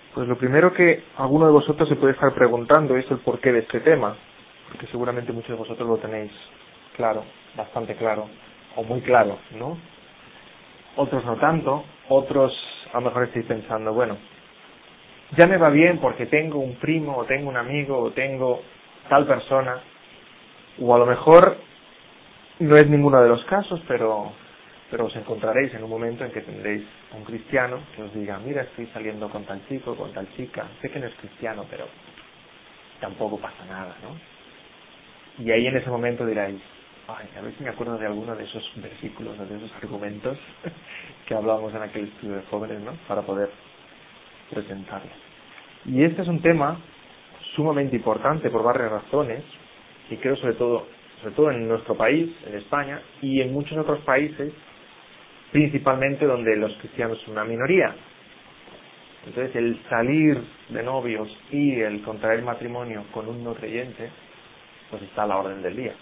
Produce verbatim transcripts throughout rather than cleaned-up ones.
Pues lo primero que alguno de vosotros se puede estar preguntando es el porqué de este tema, porque seguramente muchos de vosotros lo tenéis claro, bastante claro, o muy claro, ¿no? Otros no tanto, otros a lo mejor estáis pensando, bueno, ya me va bien porque tengo un primo, o tengo un amigo, o tengo tal persona, o a lo mejor no es ninguno de los casos, pero pero os encontraréis en un momento en que tendréis a un cristiano que os diga, mira, estoy saliendo con tal chico, con tal chica, sé que no es cristiano, pero tampoco pasa nada, ¿no? Y ahí en ese momento diréis, ay, a ver si me acuerdo de alguno de esos versículos, de esos argumentos que hablábamos en aquel estudio de jóvenes, ¿no? Para poder presentarlos. Y este es un tema sumamente importante por varias razones, y creo sobre todo, sobre todo en nuestro país, en España, y en muchos otros países, principalmente donde los cristianos son una minoría. Entonces el salir de novios y el contraer matrimonio con un no creyente, pues está a la orden del día.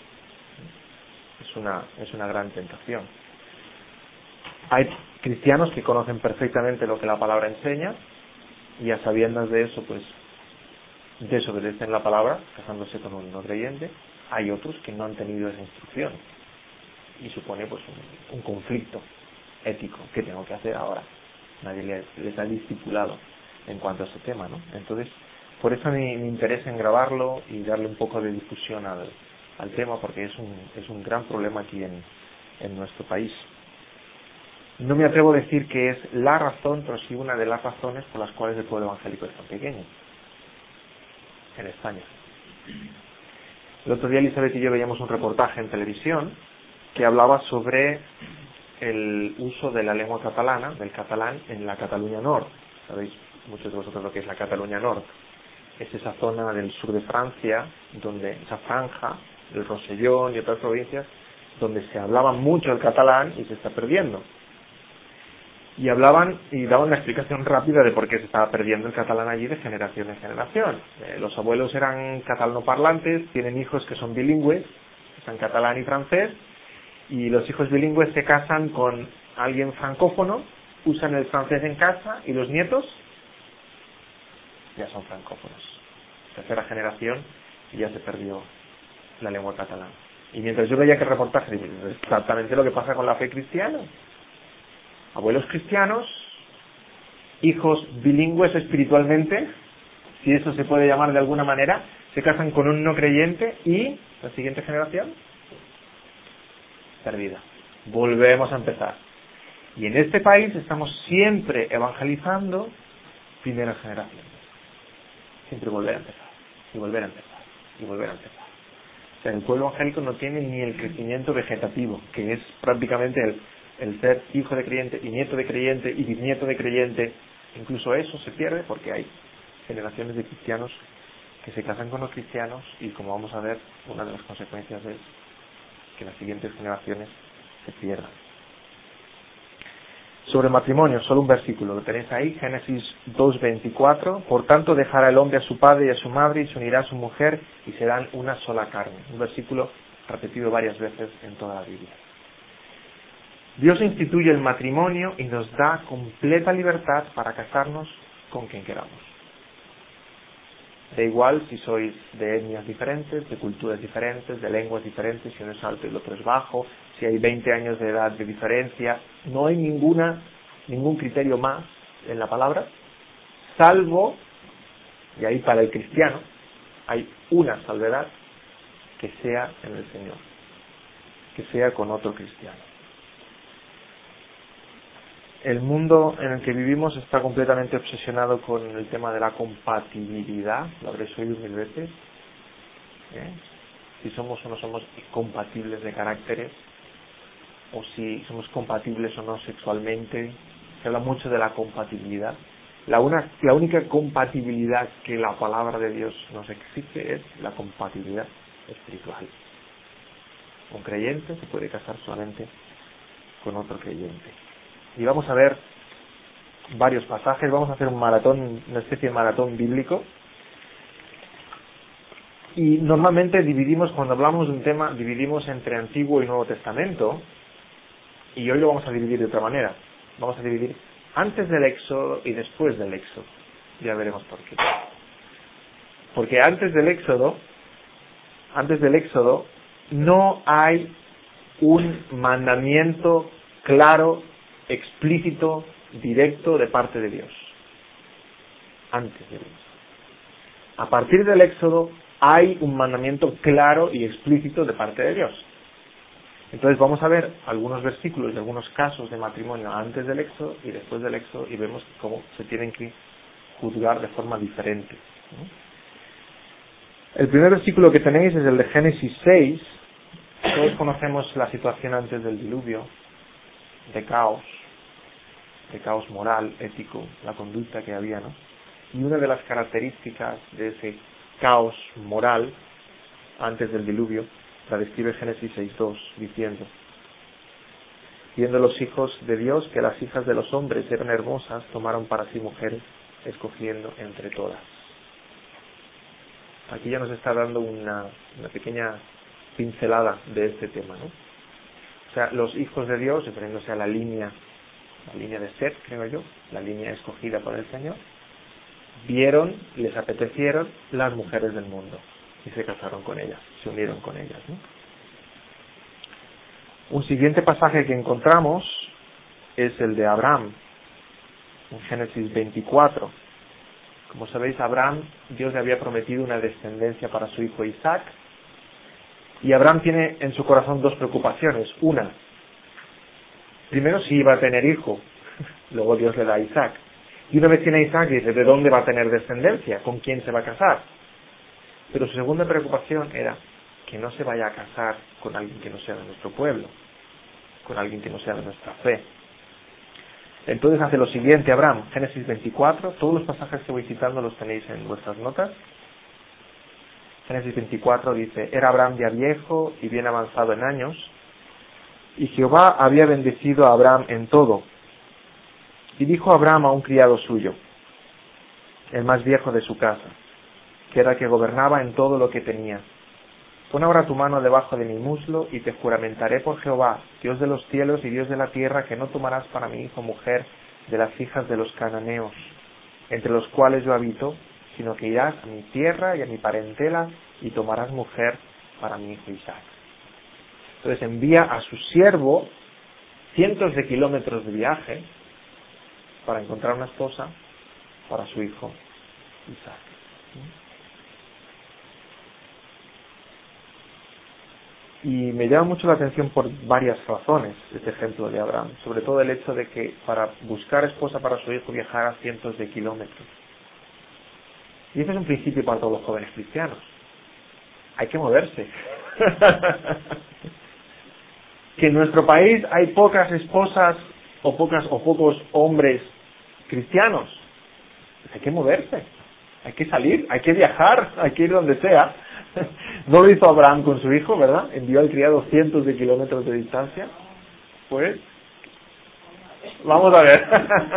Es una, es una gran tentación. Hay cristianos que conocen perfectamente lo que la palabra enseña, y a sabiendas de eso, pues desobedecen la palabra, casándose con un no creyente. Hay otros que no han tenido esa instrucción, y supone pues un, un conflicto ético. ¿Qué tengo que hacer ahora? Nadie les, les ha discipulado en cuanto a ese tema, ¿no? Entonces, por eso mi, mi interés en grabarlo y darle un poco de difusión al, al tema, porque es un, es un gran problema aquí en, en nuestro país. No me atrevo a decir que es la razón, pero sí una de las razones por las cuales el pueblo evangélico es tan pequeño en España. El otro día Elizabeth y yo veíamos un reportaje en televisión que hablaba sobre el uso de la lengua catalana, del catalán, en la Cataluña Norte. Sabéis muchos de vosotros lo que es la Cataluña Norte. Es esa zona del sur de Francia, donde esa franja, el Rosellón y otras provincias, donde se hablaba mucho el catalán y se está perdiendo. Y hablaban y daban una explicación rápida de por qué se estaba perdiendo el catalán allí de generación en generación. Eh, los abuelos eran catalanoparlantes, tienen hijos que son bilingües, que son catalán y francés, y los hijos bilingües se casan con alguien francófono, usan el francés en casa, y los nietos ya son francófonos. Tercera generación y ya se perdió la lengua catalana. Y mientras yo veía aquel reportaje, dije, es exactamente lo que pasa con la fe cristiana. Abuelos cristianos, hijos bilingües espiritualmente, si eso se puede llamar de alguna manera, se casan con un no creyente y la siguiente generación perdida. Volvemos a empezar. Y en este país estamos siempre evangelizando primeras generaciones. Siempre volver a empezar, y volver a empezar, y volver a empezar. O sea, el pueblo evangélico no tiene ni el crecimiento vegetativo, que es prácticamente el, el ser hijo de creyente, y nieto de creyente, y bisnieto de creyente. Incluso eso se pierde porque hay generaciones de cristianos que se casan con los cristianos, y como vamos a ver, una de las consecuencias es que las siguientes generaciones se pierdan. Sobre matrimonio, solo un versículo, lo tenéis ahí, Génesis dos veinticuatro. Por tanto dejará el hombre a su padre y a su madre y se unirá a su mujer y serán una sola carne. Un versículo repetido varias veces en toda la Biblia. Dios instituye el matrimonio y nos da completa libertad para casarnos con quien queramos. Da igual si sois de etnias diferentes, de culturas diferentes, de lenguas diferentes, si uno es alto y el otro es bajo, si hay veinte años de edad de diferencia, no hay ninguna ningún criterio más en la palabra, salvo, y ahí para el cristiano, hay una salvedad, que sea en el Señor, que sea con otro cristiano. El mundo en el que vivimos está completamente obsesionado con el tema de la compatibilidad, lo habréis oído mil veces, ¿eh? Si somos o no somos compatibles de caracteres, o si somos compatibles o no sexualmente. Se habla mucho de la compatibilidad. La, una, la única compatibilidad que la palabra de Dios nos exige es la compatibilidad espiritual. Un creyente se puede casar solamente con otro creyente. Y vamos a ver varios pasajes, vamos a hacer un maratón, una especie de maratón bíblico. Y normalmente dividimos, cuando hablamos de un tema, dividimos entre Antiguo y Nuevo Testamento, y hoy lo vamos a dividir de otra manera. Vamos a dividir antes del Éxodo y después del Éxodo. Ya veremos por qué. Porque antes del Éxodo, antes del Éxodo, no hay un mandamiento claro, explícito, directo de parte de Dios. Antes de Dios. A partir del Éxodo hay un mandamiento claro y explícito de parte de Dios. Entonces vamos a ver algunos versículos de algunos casos de matrimonio antes del Éxodo y después del Éxodo y vemos cómo se tienen que juzgar de forma diferente, ¿no? El primer versículo que tenéis es el de Génesis seis. Todos conocemos la situación antes del diluvio, de caos, de caos moral, ético, la conducta que había, ¿no? Y una de las características de ese caos moral antes del diluvio la describe Génesis seis dos, diciendo: viendo los hijos de Dios que las hijas de los hombres eran hermosas, tomaron para sí mujeres, escogiendo entre todas. Aquí ya nos está dando una, una pequeña pincelada de este tema, ¿no? O sea, los hijos de Dios, refiriéndose a la línea, la línea de Set, creo yo, la línea escogida por el Señor, vieron, les apetecieron las mujeres del mundo y se casaron con ellas, se unieron con ellas, ¿no? Un siguiente pasaje que encontramos es el de Abraham, en Génesis veinticuatro. Como sabéis, Abraham, Dios le había prometido una descendencia para su hijo Isaac, y Abraham tiene en su corazón dos preocupaciones. Una, primero si iba a tener hijo, luego Dios le da a Isaac. Y una vez tiene a Isaac, dice, ¿de dónde va a tener descendencia? ¿Con quién se va a casar? Pero su segunda preocupación era que no se vaya a casar con alguien que no sea de nuestro pueblo, con alguien que no sea de nuestra fe. Entonces hace lo siguiente Abraham, Génesis veinticuatro, todos los pasajes que voy citando los tenéis en vuestras notas. Génesis veinticuatro dice: era Abraham ya viejo y bien avanzado en años, y Jehová había bendecido a Abraham en todo. Y dijo Abraham a un criado suyo, el más viejo de su casa, que era el que gobernaba en todo lo que tenía: pon ahora tu mano debajo de mi muslo, y te juramentaré por Jehová, Dios de los cielos y Dios de la tierra, que no tomarás para mi hijo mujer de las hijas de los cananeos, entre los cuales yo habito, sino que irás a mi tierra y a mi parentela, y tomarás mujer para mi hijo Isaac. Entonces envía a su siervo cientos de kilómetros de viaje para encontrar una esposa para su hijo Isaac. Y me llama mucho la atención por varias razones este ejemplo de Abraham, sobre todo el hecho de que para buscar esposa para su hijo viajara cientos de kilómetros. Y ese es un principio para todos los jóvenes cristianos. Hay que moverse. Que en nuestro país hay pocas esposas o pocas o pocos hombres cristianos. Pues hay que moverse, hay que salir, hay que viajar, hay que ir donde sea. No lo hizo Abraham con su hijo, ¿verdad? Envió al criado cientos de kilómetros de distancia. Pues, vamos a ver.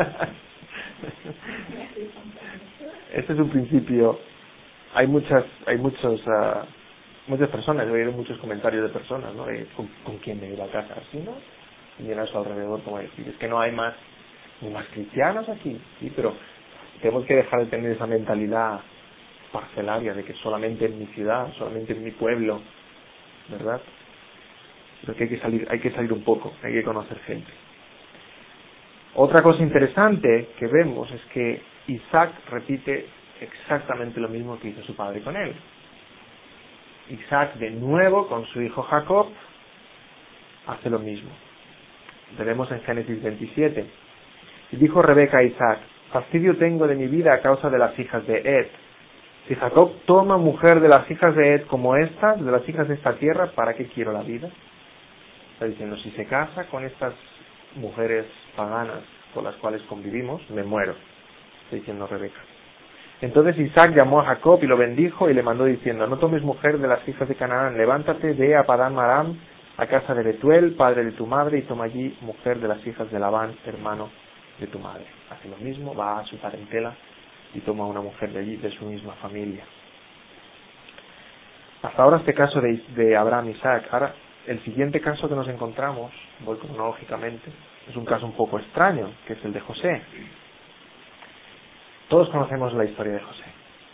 Este es un principio. Hay muchas, hay muchos, uh, muchas personas, he oído muchos comentarios de personas, ¿no? De, ¿con, ¿con quién me iba a casar? ¿Sí, no? Y miran a su alrededor como decir, es que no hay más, ni más cristianos aquí, sí, pero tenemos que dejar de tener esa mentalidad parcelaria de que solamente en mi ciudad, solamente en mi pueblo, ¿verdad? Pero que hay que salir, hay que salir un poco, hay que conocer gente. Otra cosa interesante que vemos es que Isaac repite exactamente lo mismo que hizo su padre con él. Isaac de nuevo con su hijo Jacob hace lo mismo. Lo vemos en Génesis veintisiete. Y dijo Rebeca a Isaac: fastidio tengo de mi vida a causa de las hijas de Ed. Si Jacob toma mujer de las hijas de Ed como estas, de las hijas de esta tierra, ¿para qué quiero la vida? Está diciendo, si se casa con estas mujeres paganas con las cuales convivimos, me muero. Está diciendo Rebeca. Entonces Isaac llamó a Jacob y lo bendijo y le mandó diciendo: no tomes mujer de las hijas de Canaán, levántate, ve a Padán Aram, a casa de Betuel, padre de tu madre, y toma allí mujer de las hijas de Labán, hermano de tu madre. Hace lo mismo, va a su parentela y toma una mujer de allí, de su misma familia. Hasta ahora este caso de, de Abraham y Isaac. Ahora, el siguiente caso que nos encontramos, voy cronológicamente, es un caso un poco extraño, que es el de José. Todos conocemos la historia de José.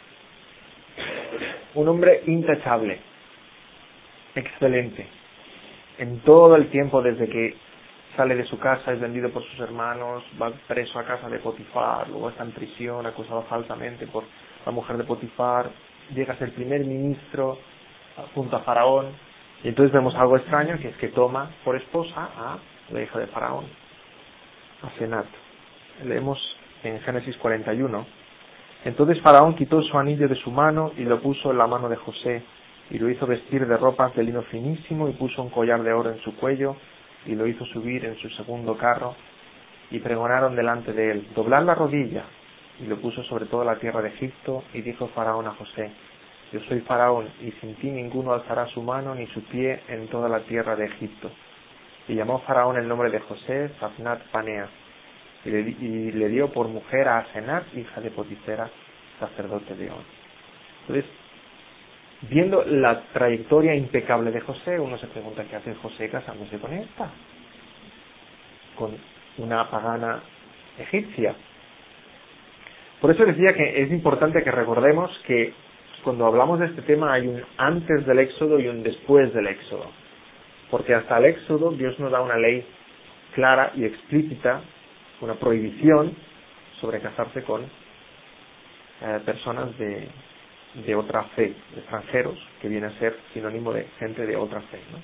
Un hombre intachable, excelente, en todo el tiempo desde que sale de su casa, es vendido por sus hermanos, va preso a casa de Potifar, luego está en prisión, acusado falsamente por la mujer de Potifar, llega a ser primer ministro junto a Faraón, y entonces vemos algo extraño, que es que toma por esposa a la hija de Faraón, a Senat. Leemos en Génesis cuarenta y uno. Entonces Faraón quitó su anillo de su mano y lo puso en la mano de José, y lo hizo vestir de ropas de lino finísimo, y puso un collar de oro en su cuello, y lo hizo subir en su segundo carro, y pregonaron delante de él: doblad la rodilla, y lo puso sobre toda la tierra de Egipto, y dijo Faraón a José: yo soy Faraón, y sin ti ninguno alzará su mano ni su pie en toda la tierra de Egipto. Y llamó Faraón el nombre de José Zaphnath Panea, y le, y le dio por mujer a Asenat, hija de Potifera, sacerdote de On. Entonces, viendo la trayectoria impecable de José, uno se pregunta: ¿qué hace José casándose con esta? Con una pagana egipcia. Por eso decía que es importante que recordemos que cuando hablamos de este tema hay un antes del Éxodo y un después del Éxodo. Porque hasta el Éxodo Dios nos da una ley clara y explícita, una prohibición sobre casarse con eh, personas de, de otra fe, de extranjeros, que viene a ser sinónimo de gente de otra fe, ¿no?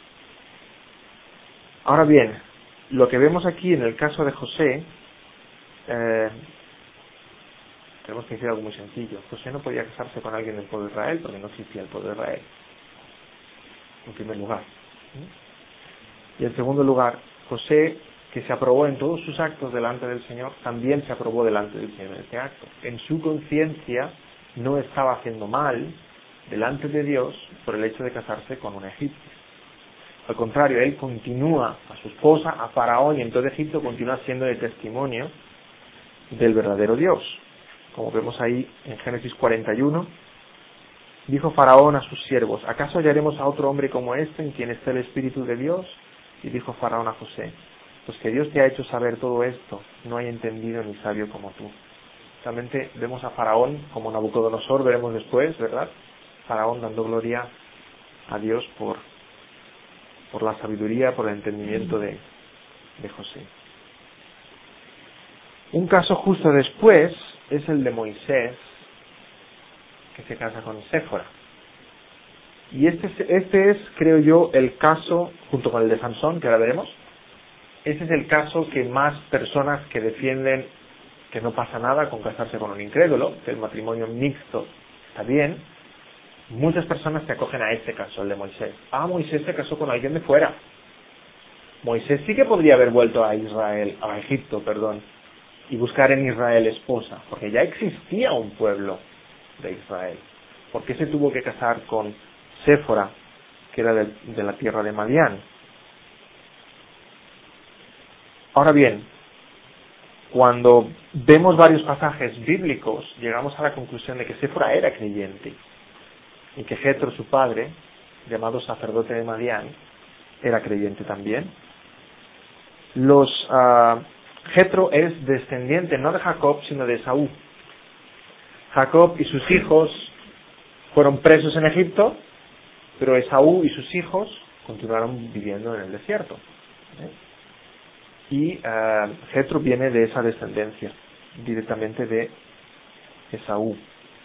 Ahora bien, lo que vemos aquí en el caso de José, eh, tenemos que decir algo muy sencillo. José no podía casarse con alguien del pueblo de Israel porque no existía el pueblo de Israel, en primer lugar. Y en segundo lugar, José, que se aprobó en todos sus actos delante del Señor, también se aprobó delante del Señor en este acto. En su conciencia no estaba haciendo mal delante de Dios por el hecho de casarse con una egipcia. Al contrario, él continúa a su esposa, a Faraón y en todo Egipto continúa siendo de testimonio del verdadero Dios. Como vemos ahí en Génesis cuarenta y uno, dijo Faraón a sus siervos: ¿acaso hallaremos a otro hombre como este en quien esté el Espíritu de Dios? Y dijo Faraón a José: pues que Dios te ha hecho saber todo esto, no hay entendido ni sabio como tú. Realmente vemos a Faraón como Nabucodonosor, veremos después, ¿verdad? Faraón dando gloria a Dios por, por la sabiduría, por el entendimiento de, de José. Un caso justo después es el de Moisés, que se casa con Séfora. Y este, este es, creo yo, el caso, junto con el de Sansón, que ahora veremos, ese es el caso que más personas que defienden que no pasa nada con casarse con un incrédulo, que el matrimonio mixto está bien, muchas personas se acogen a este caso, el de Moisés. Ah, Moisés se casó con alguien de fuera. Moisés sí que podría haber vuelto a Israel, a Egipto, perdón, y buscar en Israel esposa, porque ya existía un pueblo de Israel. ¿Por qué se tuvo que casar con Séfora, que era de, de la tierra de Madián? Ahora bien, cuando vemos varios pasajes bíblicos, llegamos a la conclusión de que Séfora era creyente y que Jetro, su padre, llamado sacerdote de Madián, era creyente también. Los uh, Jetro es descendiente no de Jacob, sino de Esaú. Jacob y sus hijos fueron presos en Egipto, pero Esaú y sus hijos continuaron viviendo en el desierto. ¿Eh? Y uh, Jetro viene de esa descendencia, directamente de Esaú.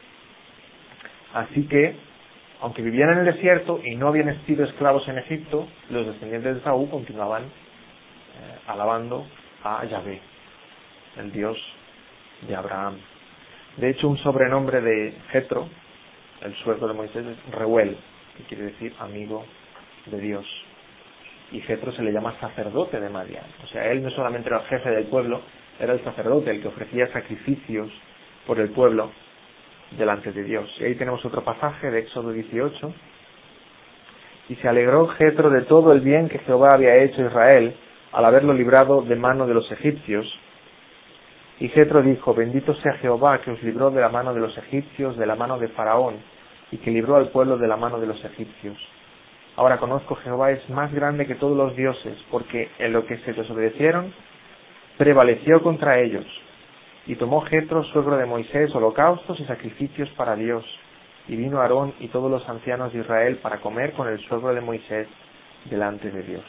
Así que, aunque vivían en el desierto y no habían sido esclavos en Egipto, los descendientes de Esaú continuaban eh, alabando a Yahvé, el Dios de Abraham. De hecho, un sobrenombre de Jetro, el suegro de Moisés, es Reuel, que quiere decir amigo de Dios. Y Jetro se le llama sacerdote de Madián. O sea, él no solamente era el jefe del pueblo, era el sacerdote, el que ofrecía sacrificios por el pueblo delante de Dios. Y ahí tenemos otro pasaje de Éxodo dieciocho. Y se alegró Jetro de todo el bien que Jehová había hecho a Israel al haberlo librado de mano de los egipcios. Y Jetro dijo: bendito sea Jehová, que os libró de la mano de los egipcios, de la mano de Faraón, y que libró al pueblo de la mano de los egipcios. Ahora conozco Jehová es más grande que todos los dioses, porque en lo que se desobedecieron, prevaleció contra ellos. Y tomó Jetro, suegro de Moisés, holocaustos y sacrificios para Dios. Y vino Aarón y todos los ancianos de Israel para comer con el suegro de Moisés delante de Dios.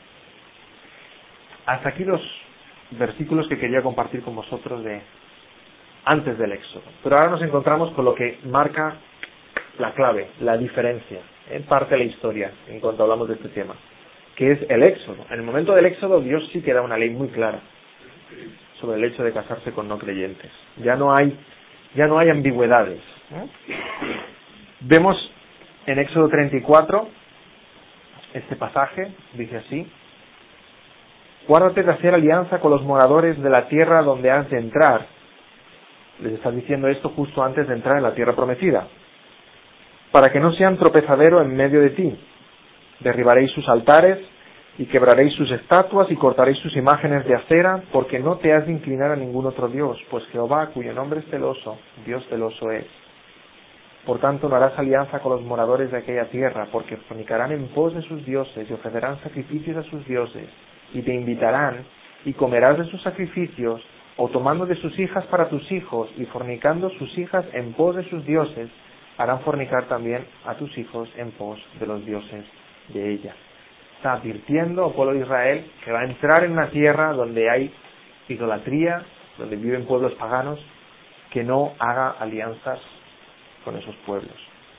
Hasta aquí los versículos que quería compartir con vosotros de antes del Éxodo. Pero ahora nos encontramos con lo que marca la clave, la diferencia, en parte de la historia, en cuanto hablamos de este tema, que es el Éxodo. En el momento del Éxodo, Dios sí que da una ley muy clara sobre el hecho de casarse con no creyentes. Ya no hay, ya no hay ambigüedades, ¿eh? Vemos en Éxodo treinta y cuatro, este pasaje, dice así: guárdate de hacer alianza con los moradores de la tierra donde has de entrar. Les está diciendo esto justo antes de entrar en la tierra prometida. Para que no sean tropezadero en medio de ti. Derribaréis sus altares y quebraréis sus estatuas y cortaréis sus imágenes de acera, porque no te has de inclinar a ningún otro Dios, pues Jehová, cuyo nombre es celoso, Dios celoso es. Por tanto, no harás alianza con los moradores de aquella tierra, porque fornicarán en pos de sus dioses y ofrecerán sacrificios a sus dioses, y te invitarán, y comerás de sus sacrificios, o tomando de sus hijas para tus hijos, y fornicando sus hijas en pos de sus dioses, harán fornicar también a tus hijos en pos de los dioses de ella. Está advirtiendo al pueblo de Israel que va a entrar en una tierra donde hay idolatría, donde viven pueblos paganos, que no haga alianzas con esos pueblos.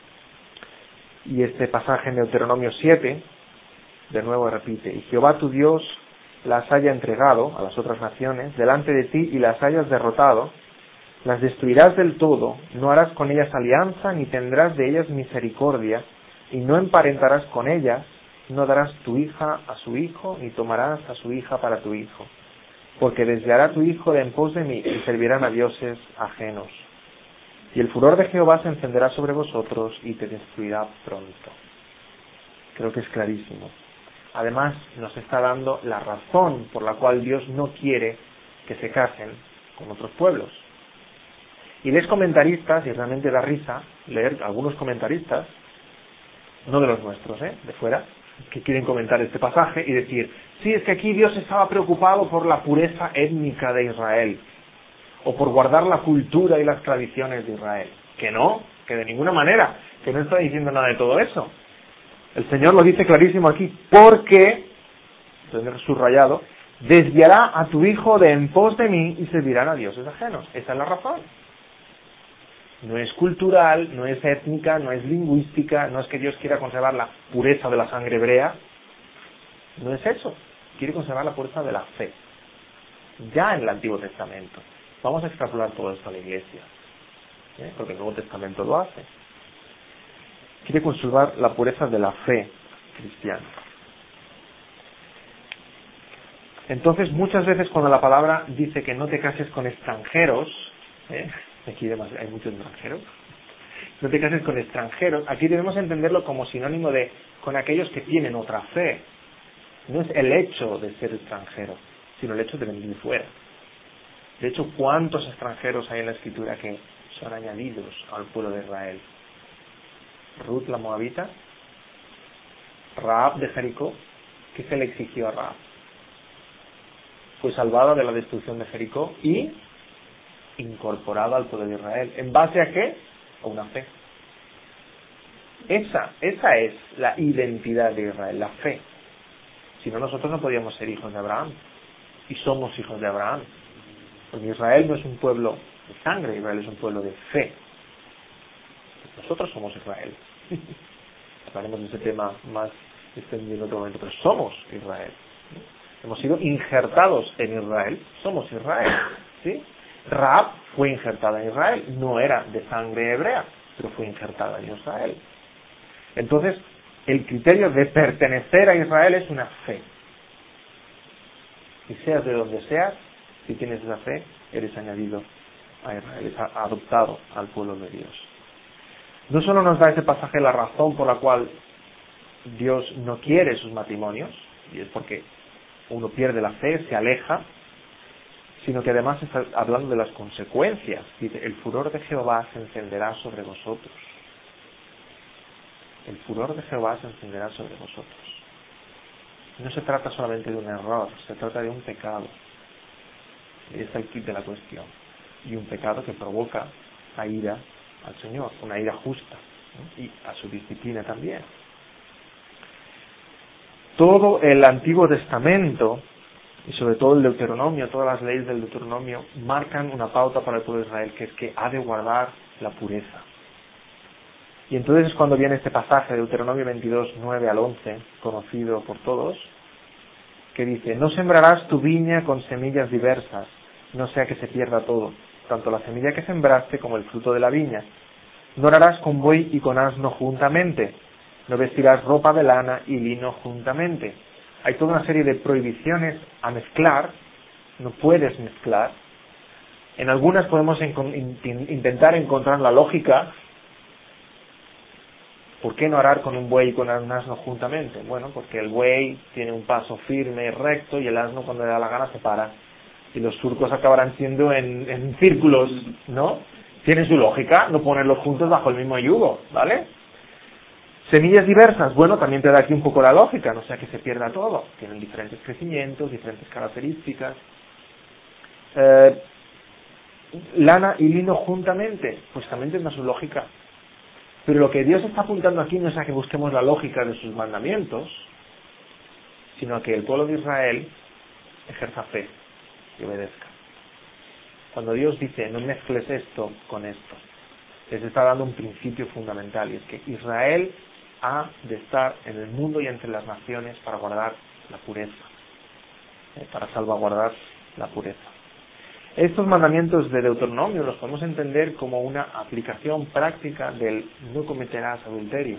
Y este pasaje en Deuteronomio siete, de nuevo repite: y Jehová tu Dios las haya entregado a las otras naciones delante de ti y las hayas derrotado, las destruirás del todo, no harás con ellas alianza, ni tendrás de ellas misericordia, y no emparentarás con ellas, no darás tu hija a su hijo, ni tomarás a su hija para tu hijo, porque desviará tu hijo de en pos de mí, y servirán a dioses ajenos. Y el furor de Jehová se encenderá sobre vosotros, y te destruirá pronto. Creo que es clarísimo. Además, nos está dando la razón por la cual Dios no quiere que se casen con otros pueblos. Y lees comentaristas, y realmente da risa leer algunos comentaristas, no de los nuestros, ¿eh? de fuera, que quieren comentar este pasaje y decir: sí, es que aquí Dios estaba preocupado por la pureza étnica de Israel, o por guardar la cultura y las tradiciones de Israel. Que no, que de ninguna manera, que no está diciendo nada de todo eso. El Señor lo dice clarísimo aquí: porque, tener subrayado, desviará a tu hijo de en pos de mí y servirán a dioses ajenos. Esa es la razón. No es cultural, no es étnica, no es lingüística, no es que Dios quiera conservar la pureza de la sangre hebrea. No es eso. Quiere conservar la pureza de la fe. Ya en el Antiguo Testamento. Vamos a extrapolar todo esto a la Iglesia, ¿eh? porque el Nuevo Testamento lo hace. Quiere conservar la pureza de la fe cristiana. Entonces, muchas veces cuando la palabra dice que no te cases con extranjeros, ¿eh? aquí además hay muchos extranjeros, no te cases con extranjeros, aquí debemos entenderlo como sinónimo de con aquellos que tienen otra fe. No es el hecho de ser extranjero, sino el hecho de venir de fuera. De hecho, ¿cuántos extranjeros hay en la Escritura que son añadidos al pueblo de Israel? Ruth la Moabita, Rahab de Jericó. ¿Qué se le exigió a Rahab? Fue salvada de la destrucción de Jericó y incorporada al pueblo de Israel. ¿En base a qué? A una fe. Esa, esa es la identidad de Israel, la fe. Si no, nosotros no podíamos ser hijos de Abraham. Y somos hijos de Abraham. Porque Israel no es un pueblo de sangre, Israel es un pueblo de fe. Nosotros somos Israel. Hablaremos de ese tema más extendido en otro momento, pero somos Israel. Hemos sido injertados en Israel, somos Israel. ¿Sí? Rahab fue injertada en Israel, no era de sangre hebrea, pero fue injertada en Israel. Entonces, el criterio de pertenecer a Israel es una fe. Y seas de donde seas, si tienes esa fe, eres añadido a Israel, eres adoptado al pueblo de Dios. No solo nos da ese pasaje la razón por la cual Dios no quiere sus matrimonios, y es porque uno pierde la fe, se aleja, sino que además está hablando de las consecuencias. Dice: el furor de Jehová se encenderá sobre vosotros. El furor de Jehová se encenderá sobre vosotros. No se trata solamente de un error, se trata de un pecado. Y está el kit de la cuestión. y un pecado que provoca la ira al Señor, una ira justa, ¿no? Y a su disciplina también. Todo el Antiguo Testamento, y sobre todo el Deuteronomio, todas las leyes del Deuteronomio, marcan una pauta para el pueblo de Israel, que es que ha de guardar la pureza. Y entonces es cuando viene este pasaje de Deuteronomio veintidós, nueve al once, conocido por todos, que dice: no sembrarás tu viña con semillas diversas, no sea que se pierda todo, tanto la semilla que sembraste como el fruto de la viña. No harás con buey y con asno juntamente, no vestirás ropa de lana y lino juntamente. Hay toda una serie de prohibiciones a mezclar, no puedes mezclar. En algunas podemos en- intentar encontrar la lógica. ¿Por qué no arar con un buey y con un asno juntamente? Bueno, porque el buey tiene un paso firme y recto y el asno cuando le da la gana se para. Y los surcos acabarán siendo en, en círculos, ¿no? Tiene su lógica no ponerlos juntos bajo el mismo yugo, ¿vale? Semillas diversas, bueno, también te da aquí un poco la lógica, no sea que se pierda todo. Tienen diferentes crecimientos, diferentes características. Eh, lana y lino juntamente, pues también tendrá su lógica. Pero lo que Dios está apuntando aquí no es a que busquemos la lógica de sus mandamientos, sino a que el pueblo de Israel ejerza fe y obedezca. Cuando Dios dice no mezcles esto con esto, les está dando un principio fundamental, y es que Israel ha de estar en el mundo y entre las naciones para guardar la pureza, eh, para salvaguardar la pureza. Estos mandamientos de Deuteronomio los podemos entender como una aplicación práctica del no cometerás adulterio.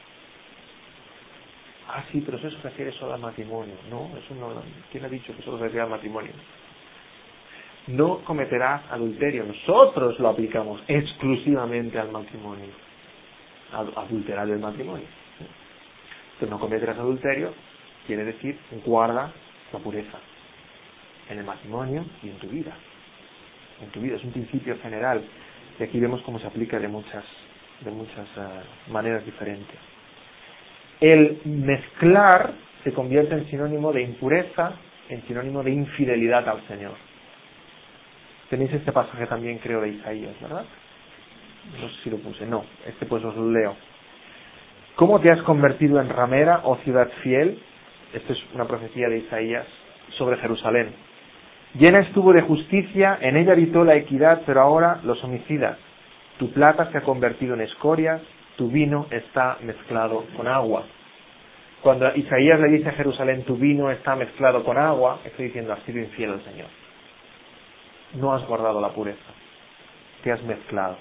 Ah, sí, pero eso se refiere solo al matrimonio. No, eso no. ¿Quién ha dicho que solo se refiere al matrimonio? No cometerás adulterio. Nosotros lo aplicamos exclusivamente al matrimonio. Ad- adulterar el matrimonio. Entonces, no cometerás adulterio quiere decir guarda la pureza en el matrimonio y en tu vida. En tu vida es un principio general, y aquí vemos cómo se aplica de muchas de muchas uh, maneras diferentes. El mezclar se convierte en sinónimo de impureza, en sinónimo de infidelidad al Señor. Tenéis este pasaje también, creo, de Isaías, ¿verdad? No sé si lo puse, no, este pues os lo leo. ¿Cómo te has convertido en ramera, oh ciudad fiel? Esta es una profecía de Isaías sobre Jerusalén. Llena estuvo de justicia, en ella habitó la equidad, pero ahora los homicidas. Tu plata se ha convertido en escorias, tu vino está mezclado con agua. Cuando Isaías le dice a Jerusalén, tu vino está mezclado con agua, estoy diciendo, has sido infiel al Señor. No has guardado la pureza, te has mezclado.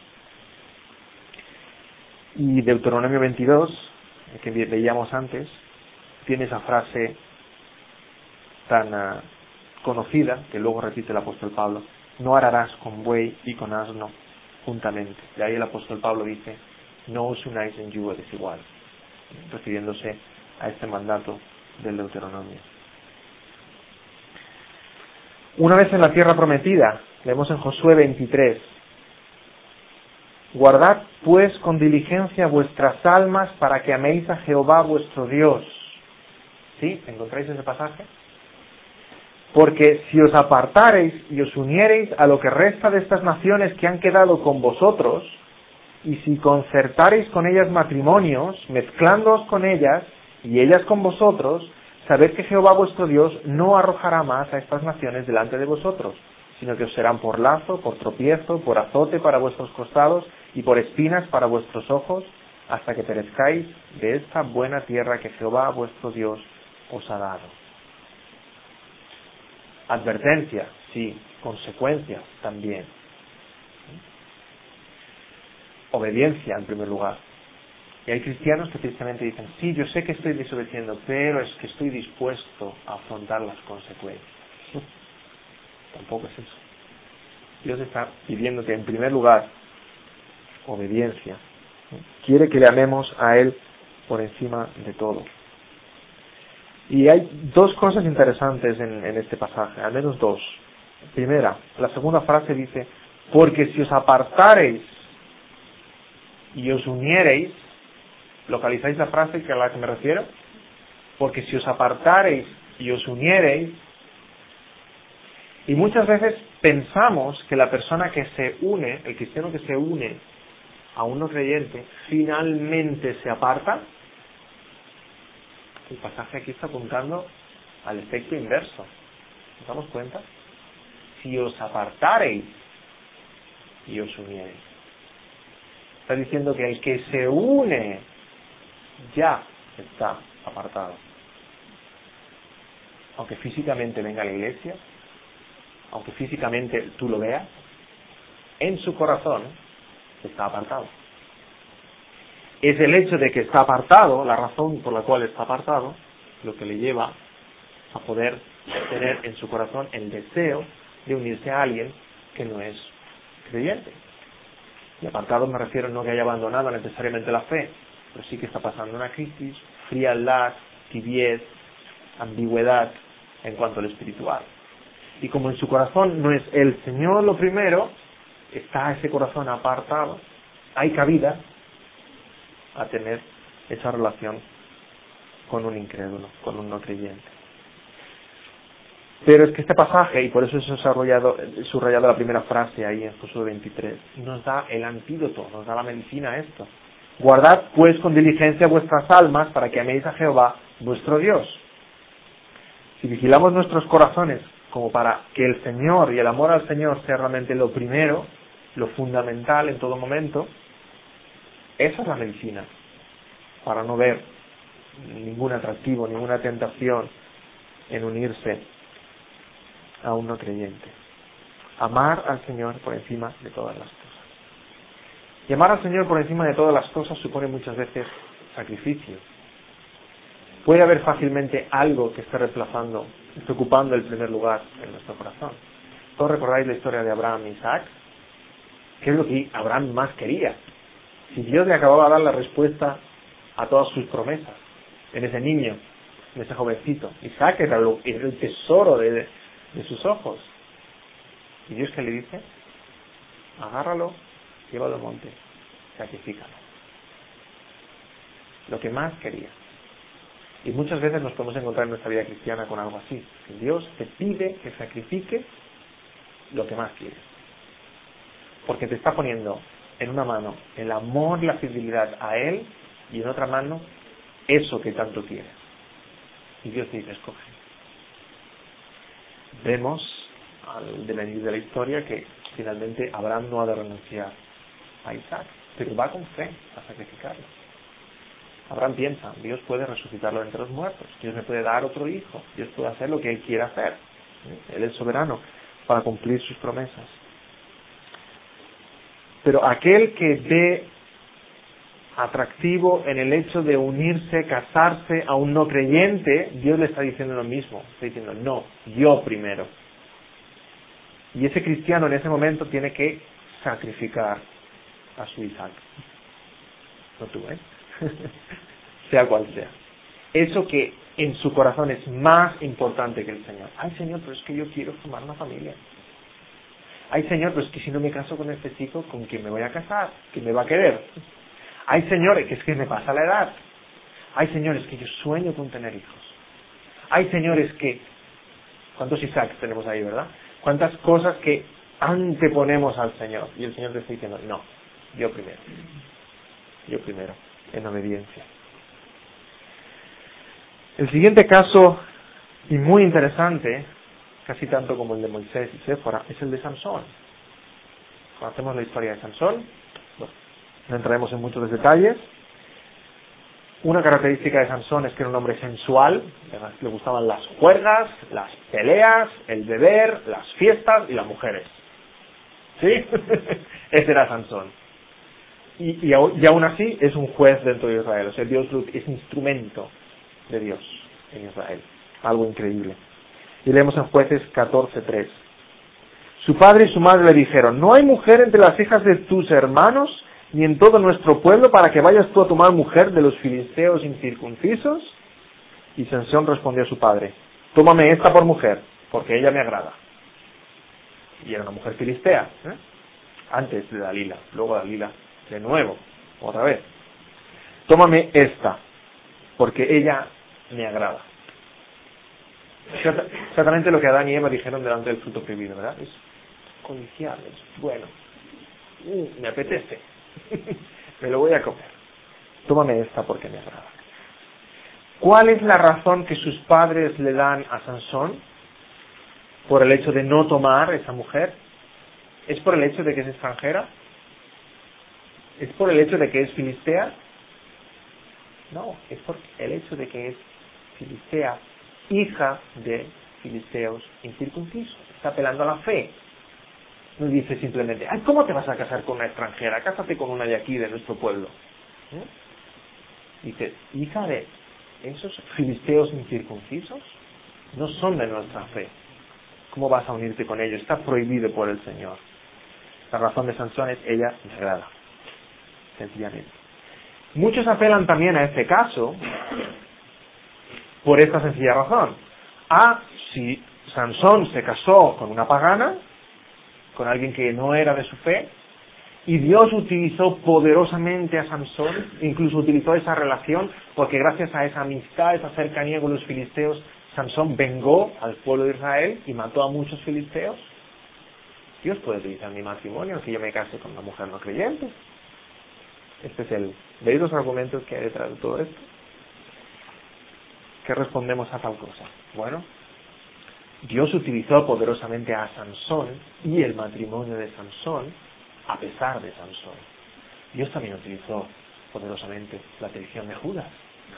Y Deuteronomio veintidós, que veíamos antes, tiene esa frase tan uh, conocida, que luego repite el apóstol Pablo: no ararás con buey y con asno juntamente. De ahí el apóstol Pablo dice: no os unáis en yugo desigual, refiriéndose a este mandato del Deuteronomio. Una vez en la tierra prometida, leemos en Josué veintitrés: guardad pues con diligencia vuestras almas para que améis a Jehová vuestro Dios. ¿Sí? ¿Encontráis ese pasaje? Porque si os apartareis y os uniereis a lo que resta de estas naciones que han quedado con vosotros, y si concertareis con ellas matrimonios, mezclándoos con ellas, y ellas con vosotros, sabed que Jehová vuestro Dios no arrojará más a estas naciones delante de vosotros, sino que os serán por lazo, por tropiezo, por azote para vuestros costados, y por espinas para vuestros ojos, hasta que perezcáis de esta buena tierra que Jehová vuestro Dios os ha dado. Advertencia, sí. Consecuencias, también. Obediencia, en primer lugar. Y hay cristianos que precisamente dicen: sí, yo sé que estoy desobedeciendo, pero es que estoy dispuesto a afrontar las consecuencias. Tampoco es eso. Dios está pidiéndote, en primer lugar, obediencia. Quiere que le amemos a Él por encima de todo. Y hay dos cosas interesantes en, en este pasaje, al menos dos. Primera, la segunda frase dice: porque si os apartareis y os uniereis, ¿localizáis la frase a la que me refiero? Porque si os apartareis y os uniereis, Y muchas veces pensamos que la persona que se une, el cristiano que se une a un no creyente, finalmente se aparta. El pasaje aquí está apuntando al efecto inverso. ¿Nos damos cuenta? Si os apartareis y os uniereis. Está diciendo que el que se une ya está apartado. Aunque físicamente venga a la iglesia, aunque físicamente tú lo veas, en su corazón está apartado. Es el hecho de que está apartado, la razón por la cual está apartado, lo que le lleva a poder tener en su corazón el deseo de unirse a alguien que no es creyente. Y apartado me refiero no que haya abandonado necesariamente la fe, pero sí que está pasando una crisis, frialdad, tibiez, ambigüedad en cuanto al espiritual. Y como en su corazón no es el Señor lo primero, está ese corazón apartado, hay cabida a tener esa relación con un incrédulo, con un no creyente. Pero es que este pasaje, y por eso es subrayado, subrayado la primera frase ahí en Josué veintitrés, nos da el antídoto, nos da la medicina a esto. Guardad pues con diligencia vuestras almas para que améis a Jehová vuestro Dios. Si vigilamos nuestros corazones como para que el Señor y el amor al Señor sea realmente lo primero, lo fundamental en todo momento, esa es la medicina, para no ver ningún atractivo, ninguna tentación en unirse a un no creyente. Amar al Señor por encima de todas las cosas. Y amar al Señor por encima de todas las cosas supone muchas veces sacrificio. Puede haber fácilmente algo que esté reemplazando, esté ocupando el primer lugar en nuestro corazón. ¿Todos recordáis la historia de Abraham e Isaac? ¿Qué es lo que Abraham más quería? Si Dios le acababa de dar la respuesta a todas sus promesas, en ese niño, en ese jovencito, Isaac era, lo, era el tesoro de, de sus ojos. ¿Y Dios qué le dice? Agárralo, llévalo al monte, sacrifícalo. Lo que más quería. Y muchas veces nos podemos encontrar en nuestra vida cristiana con algo así. Que Dios te pide que sacrifiques lo que más quieres. Porque te está poniendo en una mano el amor y la fidelidad a Él y en otra mano eso que tanto quieres. Y Dios te dice, escoge. Vemos al devenir de la historia que finalmente Abraham no ha de renunciar a Isaac, pero va con fe a sacrificarlo. Abraham piensa, Dios puede resucitarlo entre los muertos, Dios me puede dar otro hijo, Dios puede hacer lo que Él quiera hacer. Él es soberano para cumplir sus promesas. Pero aquel que ve atractivo en el hecho de unirse, casarse a un no creyente, Dios le está diciendo lo mismo, está diciendo, no, yo primero. Y ese cristiano en ese momento tiene que sacrificar a su Isaac. No tú, ¿eh? Sea cual sea. Eso que en su corazón es más importante que el Señor. Ay, Señor, pero es que yo quiero formar una familia. Ay, Señor, pero es que si no me caso con este chico, ¿con quién me voy a casar? ¿Quién me va a querer? Ay, Señor, que es que me pasa la edad. Ay, Señor, es que yo sueño con tener hijos. Ay, Señor, es que... ¿Cuántos Isaacs tenemos ahí, verdad? ¿Cuántas cosas que anteponemos al Señor? Y el Señor te está diciendo, no, yo primero. Yo primero, en obediencia. El siguiente caso, y muy interesante, casi tanto como el de Moisés y Séfora, es el de Sansón. Conocemos la historia de Sansón, bueno, no entraremos en muchos detalles. Una característica de Sansón es que era un hombre sensual, le gustaban las juergas, las peleas, el beber, las fiestas y las mujeres. ¿Sí? Ese era Sansón. Y, y, y aún así es un juez dentro de Israel, o sea, Dios es instrumento de Dios en Israel, algo increíble. Y leemos en Jueces catorce tres. Su padre y su madre le dijeron, no hay mujer entre las hijas de tus hermanos, ni en todo nuestro pueblo, para que vayas tú a tomar mujer de los filisteos incircuncisos. Y Sansón respondió a su padre, tómame esta por mujer, porque ella me agrada. Y era una mujer filistea, ¿eh? Antes de Dalila, luego Dalila, de nuevo, otra vez. Tómame esta, porque ella me agrada. Exactamente lo que Adán y Eva dijeron delante del fruto prohibido, ¿verdad? Es codiciar, es bueno. Uh, me apetece. Me lo voy a comer. Tómame esta porque me agrada. ¿Cuál es la razón que sus padres le dan a Sansón por el hecho de no tomar esa mujer? ¿Es por el hecho de que es extranjera? ¿Es por el hecho de que es filistea? No, es por el hecho de que es filistea, hija de filisteos incircuncisos. Está apelando a la fe. No dice simplemente, ay, ¿cómo te vas a casar con una extranjera? Cásate con una de aquí, de nuestro pueblo. ¿Eh? Dice, hija de esos filisteos incircuncisos, no son de nuestra fe. ¿Cómo vas a unirte con ellos? Está prohibido por el Señor. La razón de Sansón es, ella me agrada. Sencillamente. Muchos apelan también a este caso por esta sencilla razón. Ah, si Sansón se casó con una pagana, con alguien que no era de su fe, y Dios utilizó poderosamente a Sansón, incluso utilizó esa relación, porque gracias a esa amistad, esa cercanía con los filisteos, Sansón vengó al pueblo de Israel y mató a muchos filisteos. Dios puede utilizar mi matrimonio, aunque yo me case con una mujer no creyente. Este es el... ¿Veis los argumentos que hay detrás de todo esto? ¿Qué respondemos a tal cosa? Bueno, Dios utilizó poderosamente a Sansón y el matrimonio de Sansón a pesar de Sansón. Dios también utilizó poderosamente la traición de Judas.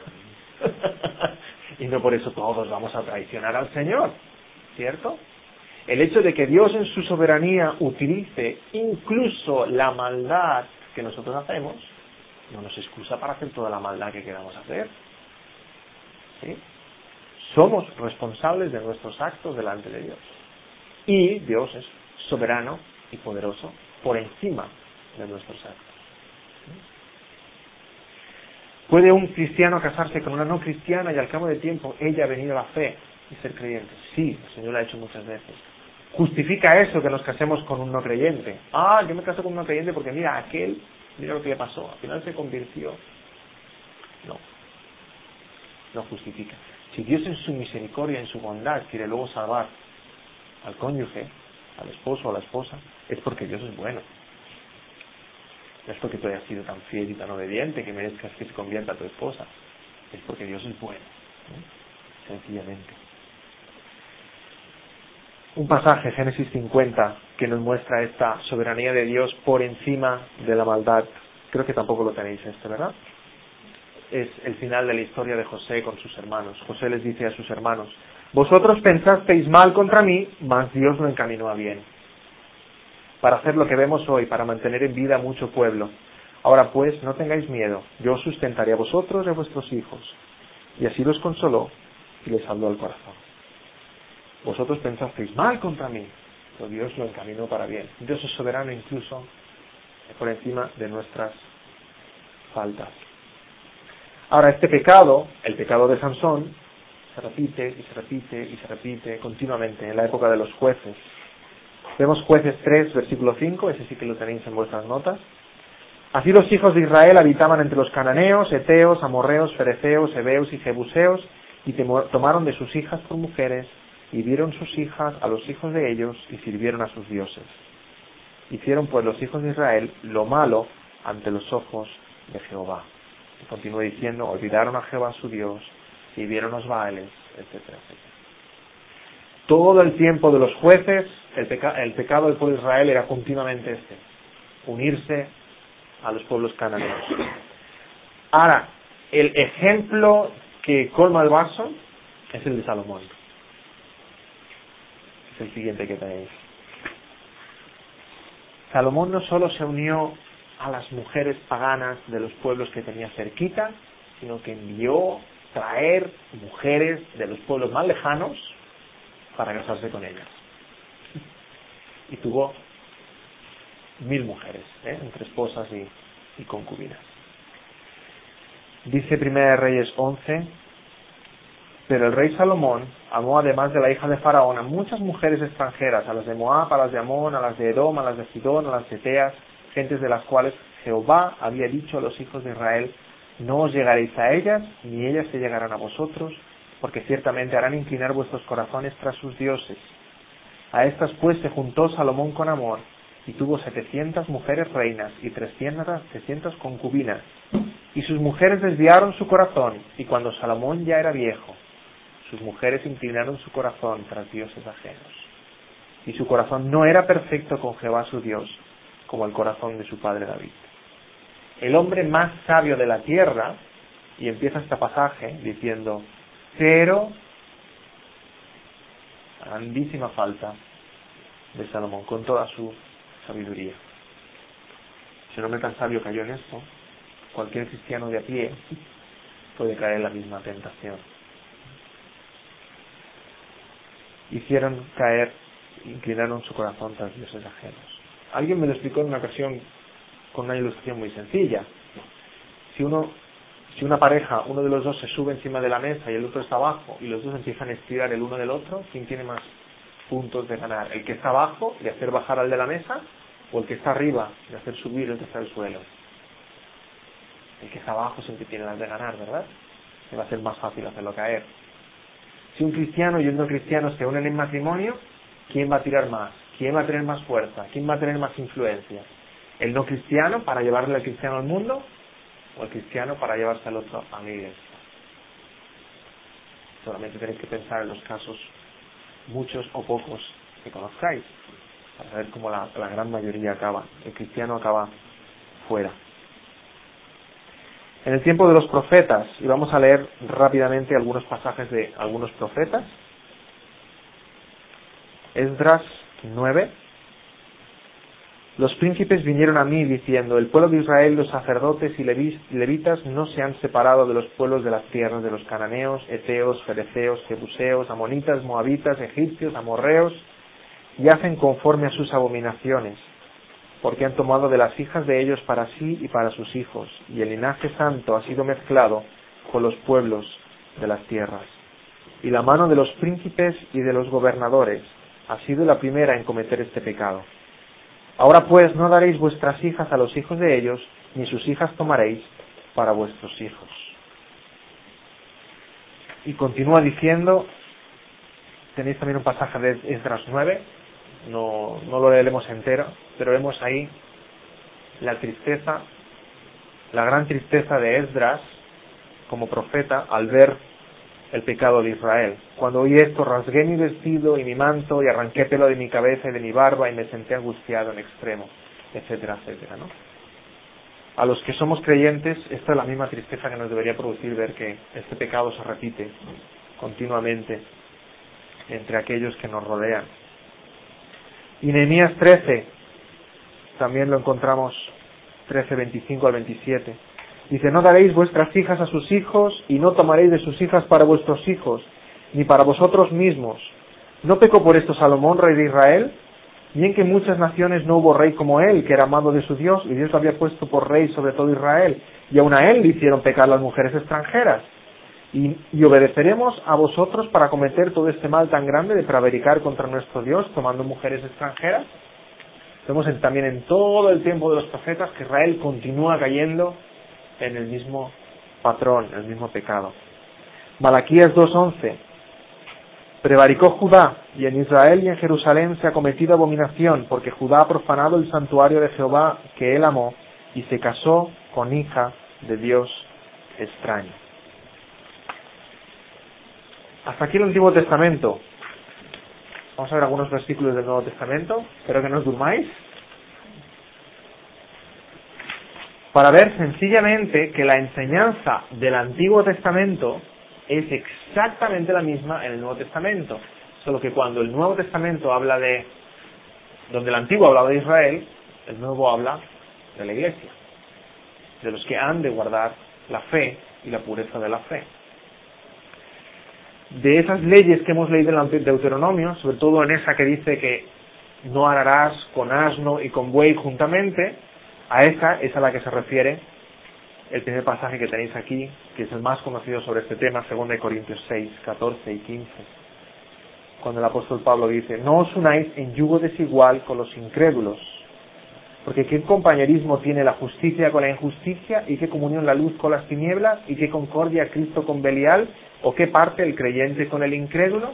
Y no por eso todos vamos a traicionar al Señor, ¿cierto? El hecho de que Dios en su soberanía utilice incluso la maldad que nosotros hacemos, no nos excusa para hacer toda la maldad que queramos hacer. ¿Sí? Somos responsables de nuestros actos delante de Dios. Y Dios es soberano y poderoso por encima de nuestros actos. ¿Puede un cristiano casarse con una no cristiana y al cabo de tiempo ella ha venido a la fe y ser creyente? Sí, el Señor lo ha hecho muchas veces. ¿Justifica eso que nos casemos con un no creyente? Ah, yo me caso con un no creyente porque mira, aquel, mira lo que le pasó, al final se convirtió. No, no justifica. Si Dios en su misericordia, en su bondad, quiere luego salvar al cónyuge, al esposo o a la esposa, es porque Dios es bueno. No es porque tú hayas sido tan fiel y tan obediente que merezcas que se convierta a tu esposa. Es porque Dios es bueno, ¿no? Sencillamente. Un pasaje, Génesis cincuenta, que nos muestra esta soberanía de Dios por encima de la maldad. Creo que tampoco lo tenéis esto, ¿verdad? Es el final de la historia de José con sus hermanos. José les dice a sus hermanos, vosotros pensasteis mal contra mí, mas Dios lo encaminó a bien, para hacer lo que vemos hoy, para mantener en vida mucho pueblo. Ahora pues, no tengáis miedo, yo os sustentaré a vosotros y a vuestros hijos. Y así los consoló y les habló al corazón. Vosotros pensasteis mal contra mí, pero Dios lo encaminó para bien. Dios es soberano incluso por encima de nuestras faltas. Ahora, este pecado, el pecado de Sansón, se repite y se repite y se repite continuamente en la época de los jueces. Vemos Jueces tres, versículo cinco, ese sí que lo tenéis en vuestras notas. Así los hijos de Israel habitaban entre los cananeos, heteos, amorreos, fereceos, heveos y jebuseos, y tomaron de sus hijas por mujeres, y dieron sus hijas a los hijos de ellos, y sirvieron a sus dioses. Hicieron pues los hijos de Israel lo malo ante los ojos de Jehová. Y continúa diciendo, olvidaron a Jehová su Dios, sirvieron los baales, etcétera, etcétera. Todo el tiempo de los jueces, el, peca- el pecado del pueblo de Israel era continuamente este, unirse a los pueblos cananeos. Ahora, el ejemplo que colma el vaso es el de Salomón. Es el siguiente que tenéis. Salomón no solo se unió a las mujeres paganas de los pueblos que tenía cerquita, sino que envió traer mujeres de los pueblos más lejanos para casarse con ellas. Y tuvo mil mujeres, ¿eh? entre esposas y, y concubinas. Dice Primera de Reyes once, pero el rey Salomón amó además de la hija de Faraón a muchas mujeres extranjeras, a las de Moab, a las de Amón, a las de Edom, a las de Sidón, a las de Teas, gentes de las cuales Jehová había dicho a los hijos de Israel, no os llegaréis a ellas, ni ellas se llegarán a vosotros, porque ciertamente harán inclinar vuestros corazones tras sus dioses. A estas pues se juntó Salomón con amor, y tuvo setecientas mujeres reinas y trescientas concubinas, y sus mujeres desviaron su corazón, y cuando Salomón ya era viejo, sus mujeres inclinaron su corazón tras dioses ajenos. Y su corazón no era perfecto con Jehová su Dios, como el corazón de su padre David. El hombre más sabio de la tierra, y empieza este pasaje diciendo, pero grandísima falta de Salomón, con toda su sabiduría. Si un hombre tan sabio cayó en esto, cualquier cristiano de a pie puede caer en la misma tentación. Hicieron caer, inclinaron su corazón tras dioses ajenos. Alguien me lo explicó en una ocasión con una ilustración muy sencilla. Si uno, si una pareja, uno de los dos se sube encima de la mesa y el otro está abajo, y los dos empiezan a estirar el uno del otro, ¿quién tiene más puntos de ganar? ¿El que está abajo, de hacer bajar al de la mesa, o el que está arriba, de hacer subir el que está al suelo? El que está abajo siempre tiene las de ganar, ¿verdad? Le va a ser más fácil hacerlo caer. Si un cristiano y un no cristiano se unen en matrimonio, ¿quién va a tirar más? ¿Quién va a tener más fuerza? ¿Quién va a tener más influencia? ¿El no cristiano para llevarle al cristiano al mundo? ¿O el cristiano para llevarse al otro a la iglesia? Solamente tenéis que pensar en los casos, muchos o pocos, que conozcáis, para ver cómo la, la gran mayoría acaba. El cristiano acaba fuera. En el tiempo de los profetas, y vamos a leer rápidamente algunos pasajes de algunos profetas. Esdras nueve. Los príncipes vinieron a mí diciendo, el pueblo de Israel, los sacerdotes y levitas no se han separado de los pueblos de las tierras de los cananeos, eteos, fereceos, jebuseos, amonitas, moabitas, egipcios, amorreos, y hacen conforme a sus abominaciones, porque han tomado de las hijas de ellos para sí y para sus hijos, y el linaje santo ha sido mezclado con los pueblos de las tierras. Y la mano de los príncipes y de los gobernadores ha sido la primera en cometer este pecado. Ahora pues no daréis vuestras hijas a los hijos de ellos, ni sus hijas tomaréis para vuestros hijos. Y continúa diciendo, tenéis también un pasaje de Esdras nueve, no, no lo leeremos entero, pero vemos ahí la tristeza, la gran tristeza de Esdras como profeta al ver el pecado de Israel. Cuando oí esto, rasgué mi vestido y mi manto y arranqué pelo de mi cabeza y de mi barba y me senté angustiado en extremo, etcétera, etcétera, ¿no? A los que somos creyentes, esta es la misma tristeza que nos debería producir ver que este pecado se repite continuamente entre aquellos que nos rodean. Y Nehemías trece, también lo encontramos, trece, veinticinco al veintisiete. Dice, no daréis vuestras hijas a sus hijos, y no tomaréis de sus hijas para vuestros hijos, ni para vosotros mismos. ¿No pecó por esto Salomón, rey de Israel? Bien que en muchas naciones no hubo rey como él, que era amado de su Dios, y Dios lo había puesto por rey sobre todo Israel, y aun a él le hicieron pecar las mujeres extranjeras. Y, y obedeceremos a vosotros para cometer todo este mal tan grande de prevaricar contra nuestro Dios, tomando mujeres extranjeras. Vemos en, también en todo el tiempo de los profetas que Israel continúa cayendo en el mismo patrón, el mismo pecado. Malaquías dos once. Prevaricó Judá, y en Israel y en Jerusalén se ha cometido abominación, porque Judá ha profanado el santuario de Jehová que él amó, y se casó con hija de Dios extraño. Hasta aquí el Antiguo Testamento. Vamos a ver algunos versículos del Nuevo Testamento. Espero que no os durmáis. Para ver sencillamente que la enseñanza del Antiguo Testamento es exactamente la misma en el Nuevo Testamento. Solo que cuando el Nuevo Testamento habla de, donde el Antiguo hablaba de Israel, el Nuevo habla de la Iglesia, de los que han de guardar la fe y la pureza de la fe. De esas leyes que hemos leído en el Deuteronomio, sobre todo en esa que dice que no ararás con asno y con buey juntamente, a esa es a la que se refiere el primer pasaje que tenéis aquí, que es el más conocido sobre este tema, según de Corintios seis, catorce y quince, cuando el apóstol Pablo dice, no os unáis en yugo desigual con los incrédulos, Porque ¿qué compañerismo tiene la justicia con la injusticia? ¿Y qué comunión la luz con las tinieblas? ¿Y qué concordia Cristo con Belial? ¿O qué parte el creyente con el incrédulo?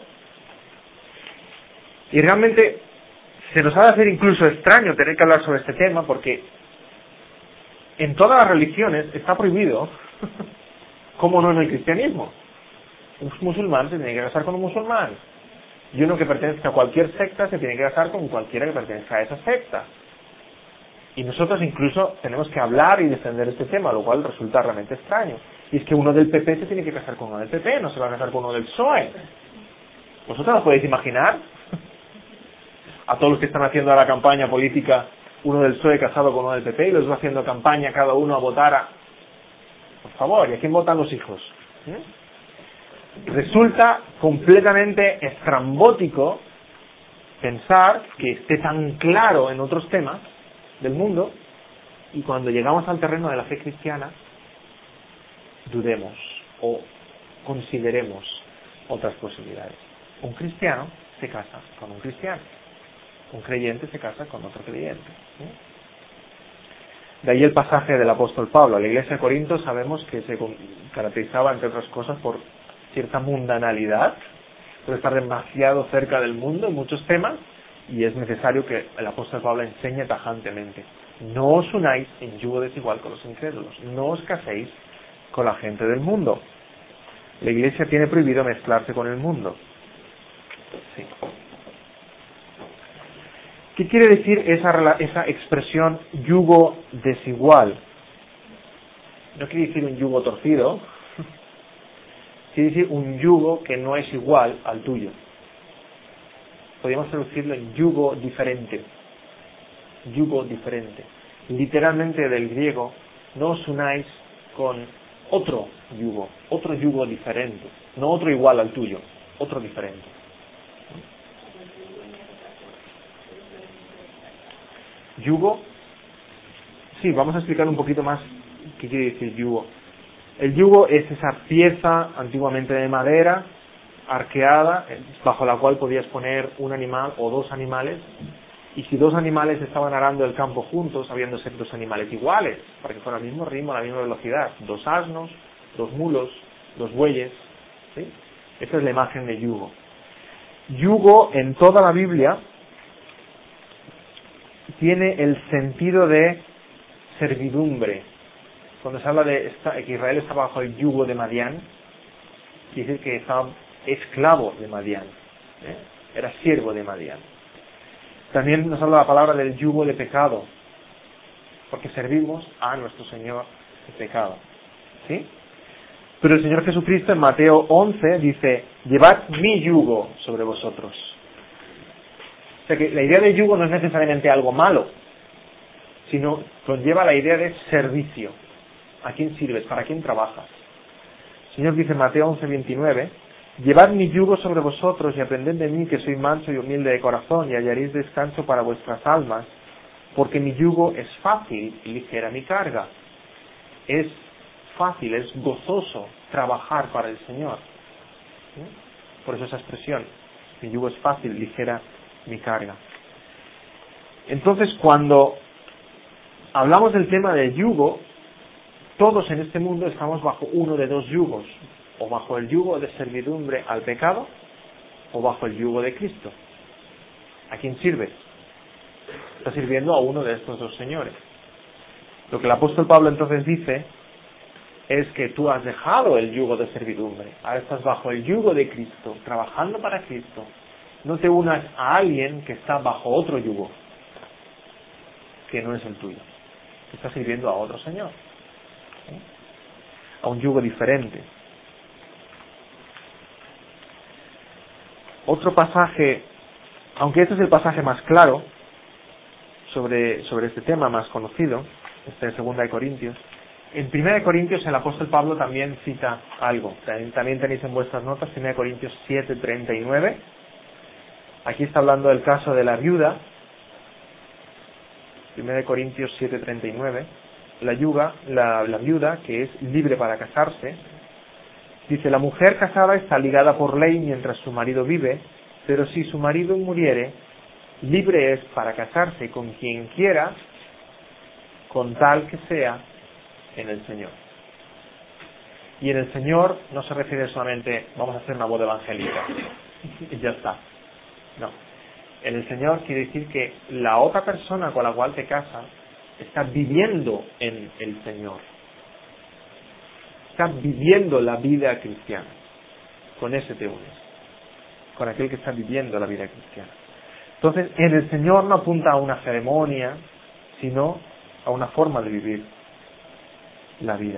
Y realmente se nos ha de hacer incluso extraño tener que hablar sobre este tema, porque en todas las religiones está prohibido, ¿cómo no en el cristianismo? Un musulmán se tiene que casar con un musulmán, y uno que pertenezca a cualquier secta se tiene que casar con cualquiera que pertenezca a esa secta. Y nosotros incluso tenemos que hablar y defender este tema, lo cual resulta realmente extraño. Y es que uno del P P se tiene que casar con uno del P P, no se va a casar con uno del P S O E. ¿Vosotros lo podéis imaginar? A todos los que están haciendo la campaña política, uno del P S O E casado con uno del P P, y los va haciendo campaña cada uno a votar a... Por favor, ¿y a quién votan los hijos? ¿Eh? Resulta completamente estrambótico pensar que esté tan claro en otros temas del mundo, y cuando llegamos al terreno de la fe cristiana dudemos o consideremos otras posibilidades. Un cristiano se casa con un cristiano, un creyente se casa con otro creyente. ¿Sí? De ahí el pasaje del apóstol Pablo. La iglesia de Corinto sabemos que se caracterizaba, entre otras cosas, por cierta mundanalidad, por estar demasiado cerca del mundo en muchos temas, y es necesario que el apóstol Pablo enseñe tajantemente: no os unáis en yugo desigual con los incrédulos, no os caséis con la gente del mundo. La iglesia tiene prohibido mezclarse con el mundo. Sí. ¿Qué quiere decir esa, esa expresión yugo desigual? No quiere decir un yugo torcido, quiere decir un yugo que no es igual al tuyo. Podríamos traducirlo en yugo diferente. Yugo diferente. Literalmente del griego, no os unáis con otro yugo, otro yugo diferente. No otro igual al tuyo, otro diferente. Yugo, sí, vamos a explicar un poquito más qué quiere decir yugo. El yugo es esa pieza antiguamente de madera, arqueada, bajo la cual podías poner un animal o dos animales, y si dos animales estaban arando el campo juntos, habiendo ser dos animales iguales, para que fuera al mismo ritmo, a la misma velocidad, dos asnos, dos mulos, dos bueyes, ¿sí? Esa es la imagen de yugo. Yugo en toda la Biblia tiene el sentido de servidumbre. Cuando se habla de esta, que Israel está bajo el yugo de Madián, quiere decir que estaba esclavo de Madián, ¿eh? Era siervo de Madián. También nos habla la palabra del yugo de pecado, porque servimos a nuestro Señor de pecado, ¿sí? Pero el Señor Jesucristo en Mateo once dice: llevad mi yugo sobre vosotros. O sea que la idea de yugo no es necesariamente algo malo, sino conlleva la idea de servicio. ¿A quién sirves? ¿Para quién trabajas? El Señor dice en Mateo once veintinueve: llevad mi yugo sobre vosotros y aprended de mí, que soy manso y humilde de corazón, y hallaréis descanso para vuestras almas, porque mi yugo es fácil y ligera mi carga. Es fácil, es gozoso trabajar para el Señor. ¿Sí? Por eso esa expresión: mi yugo es fácil, ligera mi carga. Entonces, cuando hablamos del tema del yugo, todos en este mundo estamos bajo uno de dos yugos: o bajo el yugo de servidumbre al pecado, o bajo el yugo de Cristo. ¿A quién sirves? Estás sirviendo a uno de estos dos señores. Lo que el apóstol Pablo entonces dice es que tú has dejado el yugo de servidumbre, ahora estás bajo el yugo de Cristo, trabajando para Cristo. No te unas a alguien que está bajo otro yugo, que no es el tuyo. Estás sirviendo a otro señor, ¿sí? A un yugo diferente. Otro pasaje, aunque este es el pasaje más claro sobre, sobre este tema, más conocido, este de Segunda de Corintios, en Primera de Corintios el apóstol Pablo también cita algo. También, también tenéis en vuestras notas Primera de Corintios siete treinta y nueve. Aquí está hablando del caso de la viuda. Primera de Corintios siete treinta y nueve. La, yuga, la, la viuda, que es libre para casarse, dice: la mujer casada está ligada por ley mientras su marido vive, pero si su marido muriere, libre es para casarse con quien quiera con tal que sea en el Señor. Y en el Señor no se refiere solamente vamos a hacer una boda evangélica y ya está. No. En el Señor quiere decir que la otra persona con la cual te casas está viviendo en el Señor. Está viviendo la vida cristiana. Con ese te unes. Con aquel que está viviendo la vida cristiana. Entonces, en el Señor no apunta a una ceremonia, sino a una forma de vivir la vida.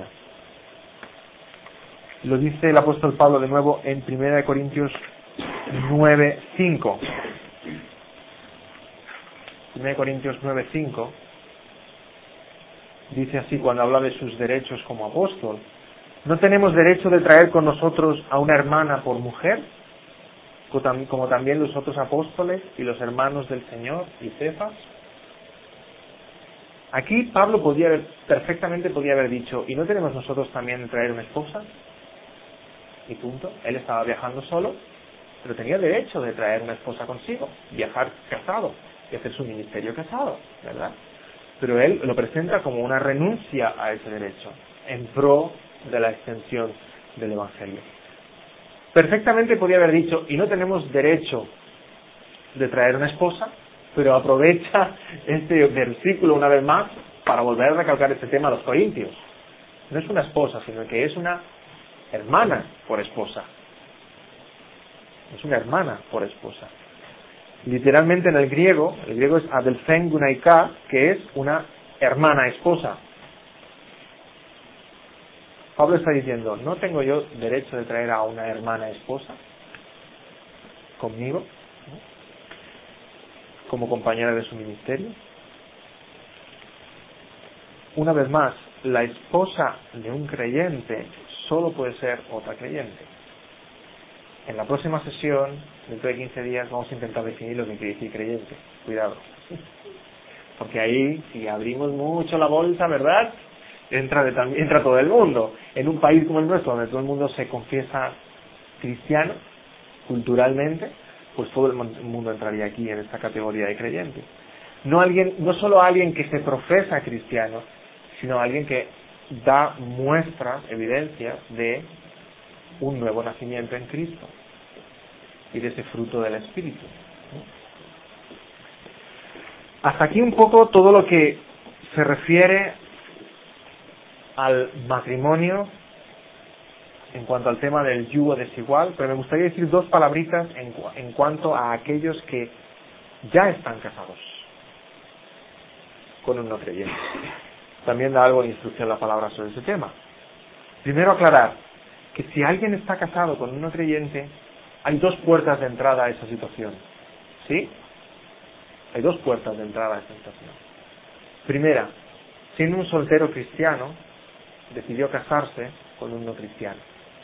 Lo dice el apóstol Pablo de nuevo en primera de Corintios nueve cinco. primera de Corintios nueve cinco dice así cuando habla de sus derechos como apóstol: ¿no tenemos derecho de traer con nosotros a una hermana por mujer, como también los otros apóstoles y los hermanos del Señor y Cefas? Aquí Pablo podía haber, perfectamente podía haber dicho: ¿y no tenemos nosotros también de traer una esposa? Y punto. Él estaba viajando solo, pero tenía derecho de traer una esposa consigo, viajar casado y hacer su ministerio casado, ¿verdad? Pero él lo presenta como una renuncia a ese derecho, en pro de la extensión del Evangelio. Perfectamente podía haber dicho: y no tenemos derecho de traer una esposa, pero aprovecha este versículo una vez más para volver a recalcar este tema a los corintios. No es una esposa, sino que es una hermana por esposa. Es una hermana por esposa. Literalmente en el griego, el griego es adelphen gunaika, que es una hermana esposa. Pablo está diciendo: ¿no tengo yo derecho de traer a una hermana esposa conmigo, ¿no?, como compañera de su ministerio? Una vez más, la esposa de un creyente solo puede ser otra creyente. En la próxima sesión, dentro de quince días, vamos a intentar definir lo que quiere decir creyente. Cuidado. Porque ahí, si abrimos mucho la bolsa, ¿verdad?, entra, de, entra todo el mundo. En un país como el nuestro, donde todo el mundo se confiesa cristiano, culturalmente, pues todo el mundo entraría aquí en esta categoría de creyente. No alguien, no solo alguien que se profesa cristiano, sino alguien que da muestras, evidencias de un nuevo nacimiento en Cristo y de ese fruto del Espíritu. Hasta aquí un poco todo lo que se refiere al matrimonio en cuanto al tema del yugo desigual, pero me gustaría decir dos palabritas en, cu- en cuanto a aquellos que ya están casados con un no creyente. También da algo de instrucción la palabra sobre ese tema. Primero aclarar que si alguien está casado con un no creyente, hay dos puertas de entrada a esa situación. ¿Sí? Hay dos puertas de entrada a esa situación. Primera, siendo un soltero cristiano, decidió casarse con un no cristiano.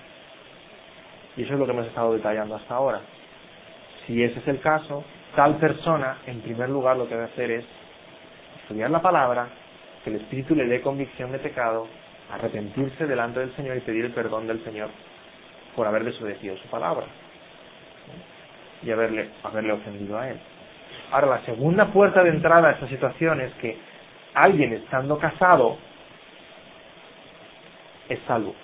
Y eso es lo que hemos estado detallando hasta ahora. Si ese es el caso, tal persona, en primer lugar, lo que debe hacer es estudiar la palabra, que el Espíritu le dé convicción de pecado, arrepentirse delante del Señor y pedir el perdón del Señor por haber desobedecido su palabra y haberle, haberle ofendido a Él. Ahora, la segunda puerta de entrada a esta situación es que alguien estando casado es salvo.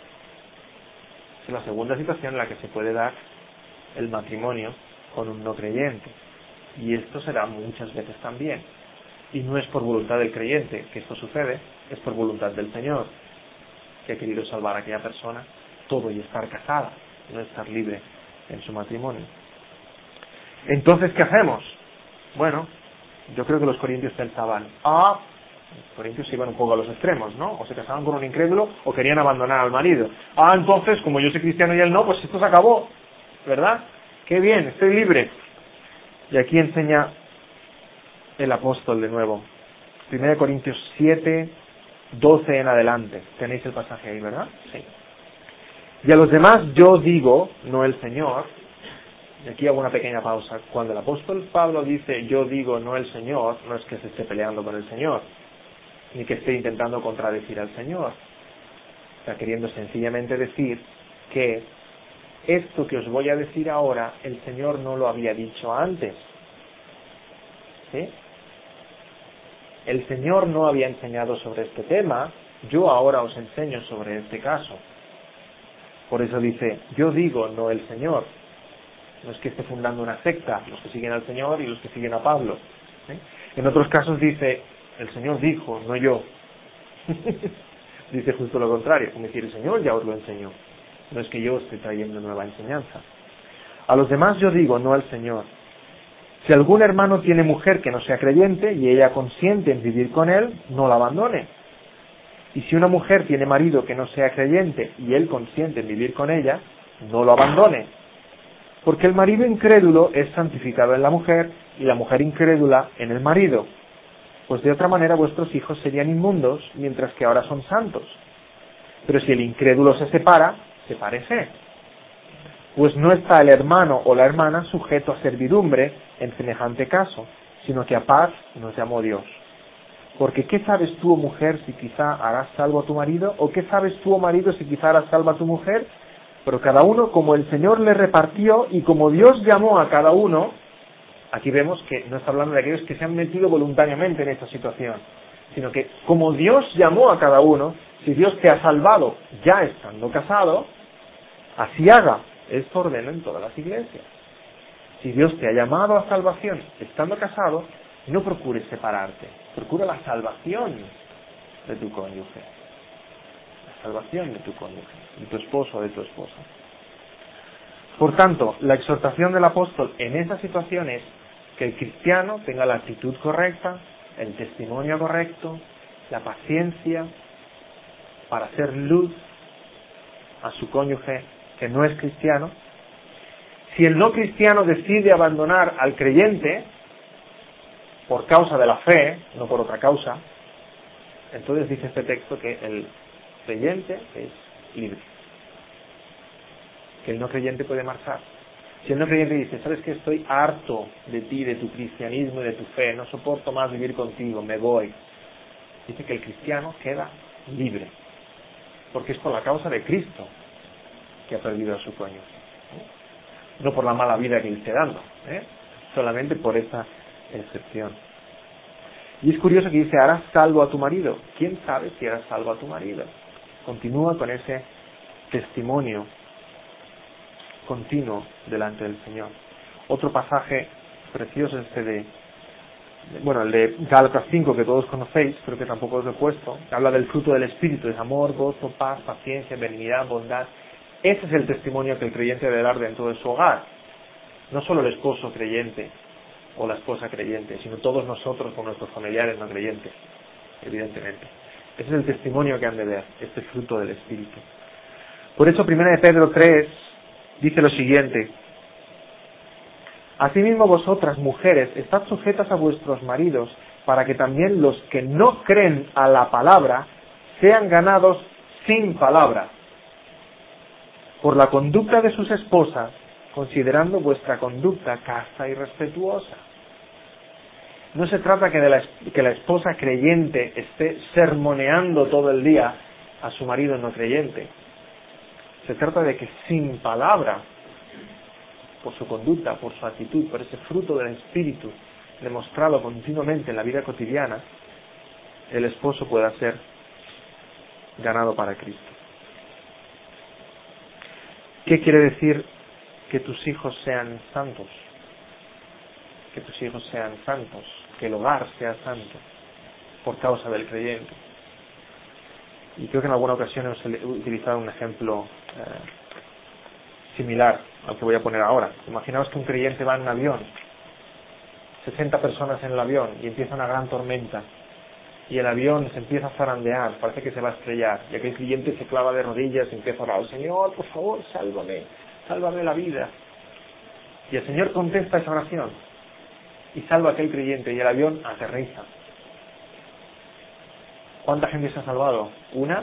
Es la segunda situación en la que se puede dar el matrimonio con un no creyente. Y esto se da muchas veces también. Y no es por voluntad del creyente que esto sucede, es por voluntad del Señor, que ha querido salvar a aquella persona, todo y estar casada, no estar libre en su matrimonio. Entonces, ¿qué hacemos? Bueno, yo creo que los corintios pensaban, ah, los corintios iban un poco a los extremos, ¿no? O se casaban con un incrédulo o querían abandonar al marido. Ah, entonces, como yo soy cristiano y él no, pues esto se acabó, ¿verdad? Qué bien, estoy libre. Y aquí enseña el apóstol de nuevo. primera de Corintios siete, doce en adelante. Tenéis el pasaje ahí, ¿verdad? Sí. Y a los demás yo digo, no el Señor. Y aquí hago una pequeña pausa. Cuando el apóstol Pablo dice yo digo, no el Señor, no es que se esté peleando con el Señor, ni que esté intentando contradecir al Señor. Está queriendo sencillamente decir que esto que os voy a decir ahora, el Señor no lo había dicho antes. ¿Sí? el Señor no había enseñado sobre este tema, yo ahora os enseño sobre este caso. Por eso dice, yo digo, no el Señor. No es que esté fundando una secta, los que siguen al Señor y los que siguen a Pablo. ¿eh? En otros casos dice, el Señor dijo, no yo. Dice justo lo contrario, como decir, el Señor ya os lo enseñó. No es que yo esté trayendo nueva enseñanza. A los demás yo digo, no al Señor. Si algún hermano tiene mujer que no sea creyente y ella consiente en vivir con él, no la abandone. Y si una mujer tiene marido que no sea creyente y él consiente en vivir con ella, no lo abandone. Porque el marido incrédulo es santificado en la mujer y la mujer incrédula en el marido. Pues de otra manera vuestros hijos serían inmundos, mientras que ahora son santos. Pero si el incrédulo se separa, sepárese. Pues no está el hermano o la hermana sujeto a servidumbre en semejante caso, sino que a paz nos llamó Dios. Porque ¿qué sabes tú, oh mujer, si quizá harás salvo a tu marido? ¿O qué sabes tú, oh marido, si quizá harás salvo a tu mujer? Pero cada uno como el Señor le repartió y como Dios llamó a cada uno, aquí vemos que no está hablando de aquellos que se han metido voluntariamente en esta situación, sino que como Dios llamó a cada uno, si Dios te ha salvado ya estando casado, así haga. Esto ordena en todas las iglesias. Si Dios te ha llamado a salvación estando casado, no procures separarte, procura la salvación de tu cónyuge, la salvación de tu cónyuge, de tu esposo o de tu esposa. Por tanto, la exhortación del apóstol en esa situación es que el cristiano tenga la actitud correcta, el testimonio correcto, la paciencia para hacer luz a su cónyuge que no es cristiano. Si el no cristiano decide abandonar al creyente por causa de la fe, no por otra causa, entonces dice este texto que el creyente es libre, que el no creyente puede marchar. Si el no creyente dice, ¿sabes qué? Estoy harto de ti, de tu cristianismo y de tu fe, no soporto más vivir contigo, me voy. Dice que el cristiano queda libre, porque es por la causa de Cristo que ha perdido a su cónyuge, ¿eh? No por la mala vida que le esté dando, ¿eh? Solamente por esa excepción. Y es curioso que dice, harás salvo a tu marido. ¿Quién sabe si harás salvo a tu marido? Continúa con ese testimonio continuo delante del Señor. Otro pasaje precioso este de, de bueno, el de Gálatas cinco, que todos conocéis, creo que tampoco os lo he puesto, habla del fruto del Espíritu, es amor, gozo, paz, paciencia, benignidad, bondad. Ese es el testimonio que el creyente debe dar dentro de su hogar. No solo el esposo creyente o la esposa creyente, sino todos nosotros con nuestros familiares no creyentes, evidentemente. Ese es el testimonio que han de ver, este fruto del Espíritu. Por eso, primera de Pedro tres dice lo siguiente: asimismo vosotras, mujeres, estad sujetas a vuestros maridos, para que también los que no creen a la palabra sean ganados sin palabra, por la conducta de sus esposas, considerando vuestra conducta casta y respetuosa. No se trata que, de la, que la esposa creyente esté sermoneando todo el día a su marido no creyente. Se trata de que sin palabra, por su conducta, por su actitud, por ese fruto del Espíritu demostrado continuamente en la vida cotidiana, el esposo pueda ser ganado para Cristo. ¿Qué quiere decir que tus hijos sean santos? Que tus hijos sean santos, que el hogar sea santo, por causa del creyente. Y creo que en alguna ocasión he utilizado un ejemplo eh, similar al que voy a poner ahora. Imaginaos que un creyente va en un avión, sesenta personas en el avión, y empieza una gran tormenta, y el avión se empieza a zarandear, parece que se va a estrellar, y aquel creyente se clava de rodillas y empieza a orar: Señor, por favor, sálvame, sálvame la vida. Y el Señor contesta esa oración y salva a aquel creyente, y el avión aterriza. ¿Cuánta gente se ha salvado? ¿Una?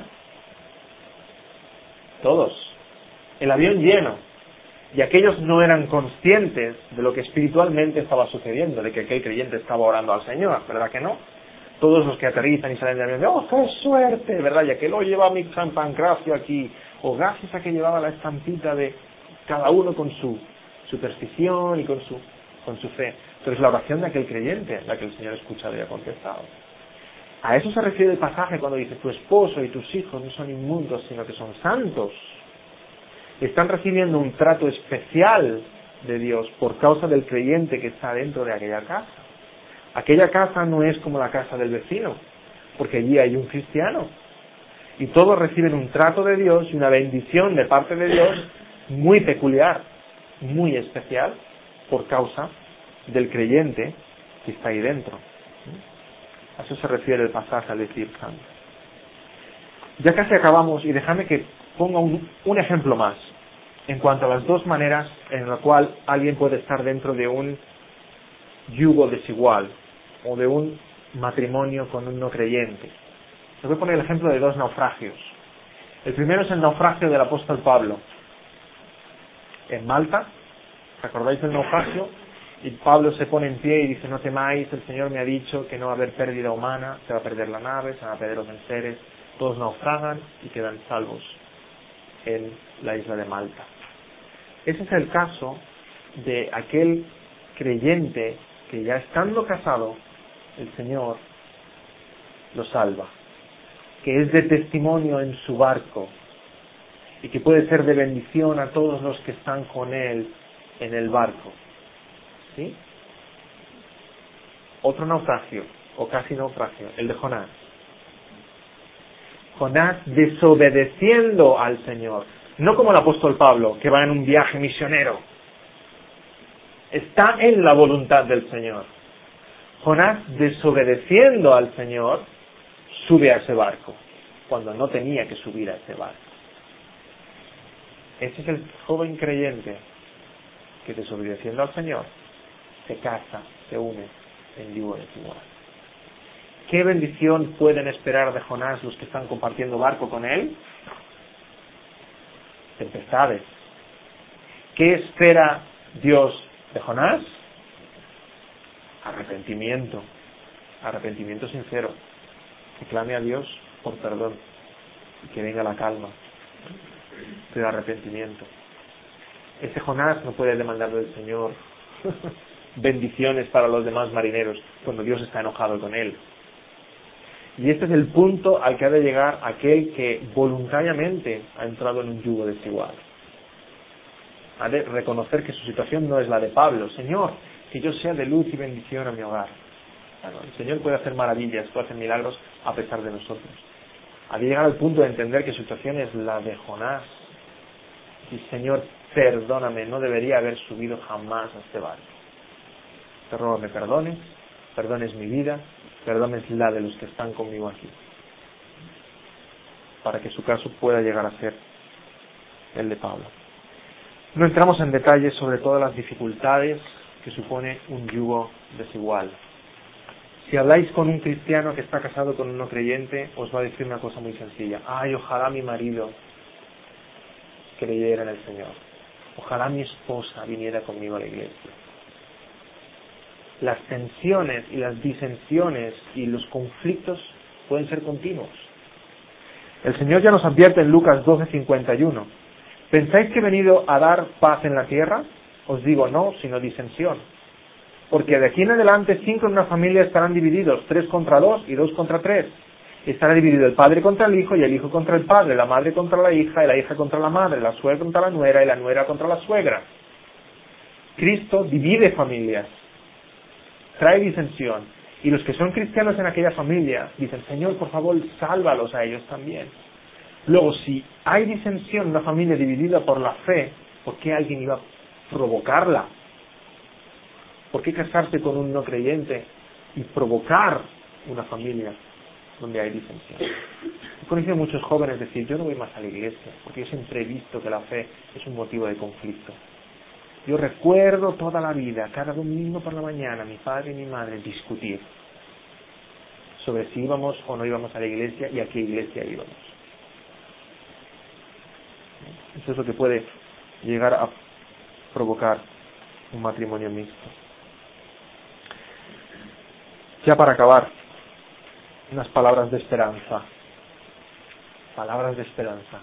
Todos. El avión lleno. Y aquellos no eran conscientes de lo que espiritualmente estaba sucediendo, de que aquel creyente estaba orando al Señor, ¿verdad que no? Todos los que aterrizan y salen del avión, ¡oh, qué suerte! ¿Verdad? Ya que lo lleva mi San Pancracio aquí, o gracias a que llevaba la estampita de cada uno con su superstición y con su, con su fe. Pero es la oración de aquel creyente la que el Señor ha escuchado y ha contestado. A eso se refiere el pasaje cuando dice, tu esposo y tus hijos no son inmundos, sino que son santos. Están recibiendo un trato especial de Dios por causa del creyente que está dentro de aquella casa. Aquella casa no es como la casa del vecino, porque allí hay un cristiano. Y todos reciben un trato de Dios y una bendición de parte de Dios muy peculiar, muy especial, por causa del creyente que está ahí dentro. A eso se refiere el pasaje al decir santo. Ya casi acabamos, y déjame que ponga un, un ejemplo más en cuanto a las dos maneras en la cual alguien puede estar dentro de un yugo desigual o de un matrimonio con un no creyente. Les voy a poner el ejemplo de dos naufragios. El primero es el naufragio del apóstol Pablo. En Malta, ¿recordáis el naufragio? Y Pablo se pone en pie y dice, no temáis, el Señor me ha dicho que no va a haber pérdida humana, se va a perder la nave, se van a perder los enseres, todos naufragan y quedan salvos en la isla de Malta. Ese es el caso de aquel creyente que ya estando casado, el Señor lo salva, que es de testimonio en su barco y que puede ser de bendición a todos los que están con él en el barco. ¿Sí? Otro naufragio, o casi naufragio, el de Jonás. Jonás desobedeciendo al Señor, no como el apóstol Pablo, que va en un viaje misionero. Está en la voluntad del Señor. Jonás desobedeciendo al Señor, sube a ese barco, cuando no tenía que subir a ese barco. Ese es el joven creyente que desobedeciendo al Señor se casa, se une en yugo desigual. ¿Qué bendición pueden esperar de Jonás los que están compartiendo barco con él? Tempestades. ¿Qué espera Dios de Jonás? Arrepentimiento. Arrepentimiento sincero. Que clame a Dios por perdón y que venga la calma. Pero arrepentimiento. Ese Jonás no puede demandar del Señor bendiciones para los demás marineros cuando Dios está enojado con él. Y este es el punto al que ha de llegar aquel que voluntariamente ha entrado en un yugo desigual. Ha de reconocer que su situación no es la de Pablo. Señor, que yo sea de luz y bendición a mi hogar. Bueno, el Señor puede hacer maravillas, puede hacer milagros a pesar de nosotros. Ha de llegar al punto de entender que su situación es la de Jonás. Y Señor, perdóname, no debería haber subido jamás a este barco. Te ruego me perdones, perdones mi vida, perdones la de los que están conmigo aquí, para que su caso pueda llegar a ser el de Pablo. No entramos en detalles sobre todas las dificultades que supone un yugo desigual. Si habláis con un cristiano que está casado con un no creyente, os va a decir una cosa muy sencilla. Ay, ojalá mi marido creyera en el Señor. Ojalá mi esposa viniera conmigo a la iglesia. Las tensiones y las disensiones y los conflictos pueden ser continuos. El Señor ya nos advierte en Lucas doce cincuenta y uno. ¿Pensáis que he venido a dar paz en la tierra? Os digo no, sino disensión. Porque de aquí en adelante cinco en una familia estarán divididos, tres contra dos y dos contra tres. Estará dividido el padre contra el hijo y el hijo contra el padre, la madre contra la hija y la hija contra la madre, la suegra contra la nuera y la nuera contra la suegra. Cristo divide familias, trae disensión. Y los que son cristianos en aquella familia dicen, Señor, por favor, sálvalos a ellos también. Luego, si hay disensión en una familia dividida por la fe, ¿por qué alguien iba a provocarla? ¿Por qué casarse con un no creyente y provocar una familia donde hay disensión? He conocido muchos jóvenes decir, yo no voy más a la iglesia, porque yo siempre he visto que la fe es un motivo de conflicto. Yo recuerdo toda la vida, cada domingo por la mañana, mi padre y mi madre discutir sobre si íbamos o no íbamos a la iglesia y a qué iglesia íbamos. Eso es lo que puede llegar a provocar un matrimonio mixto. Ya para acabar, unas palabras de esperanza. Palabras de esperanza.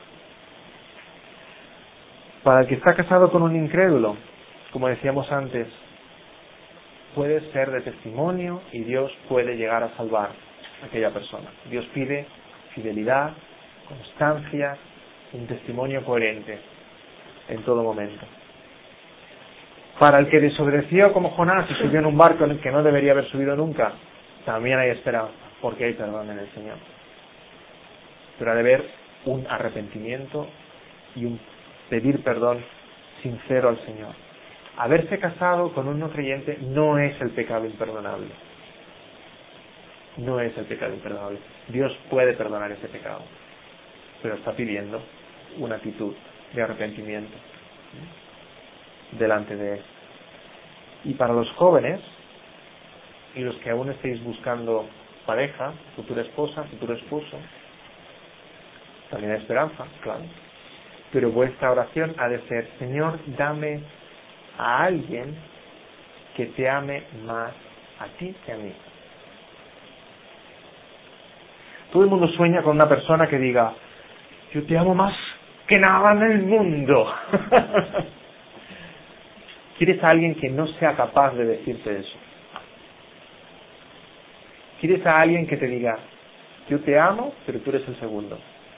Para el que está casado con un incrédulo, como decíamos antes, puede ser de testimonio y Dios puede llegar a salvar. a aquella persona. Dios pide fidelidad, constancia, un testimonio coherente en todo momento. Para el que desobedeció como Jonás y subió en un barco en el que no debería haber subido nunca, también hay esperanza, porque hay perdón en el Señor. Pero ha de haber un arrepentimiento y un pedir perdón sincero al Señor. Haberse casado con un no creyente no es el pecado imperdonable. No es el pecado imperdonable. Dios puede perdonar ese pecado, pero está pidiendo una actitud de arrepentimiento delante de Él. Y para los jóvenes y los que aún estéis buscando pareja, futura esposa, futuro esposo, también hay esperanza, claro. Pero vuestra oración ha de ser: Señor, dame a alguien que te ame más a ti que a mí. Todo el mundo sueña con una persona que diga: yo te amo más que nada en el mundo. ¿Quieres a alguien que no sea capaz de decirte eso? ¿Quieres a alguien que te diga: yo te amo, pero tú eres el segundo?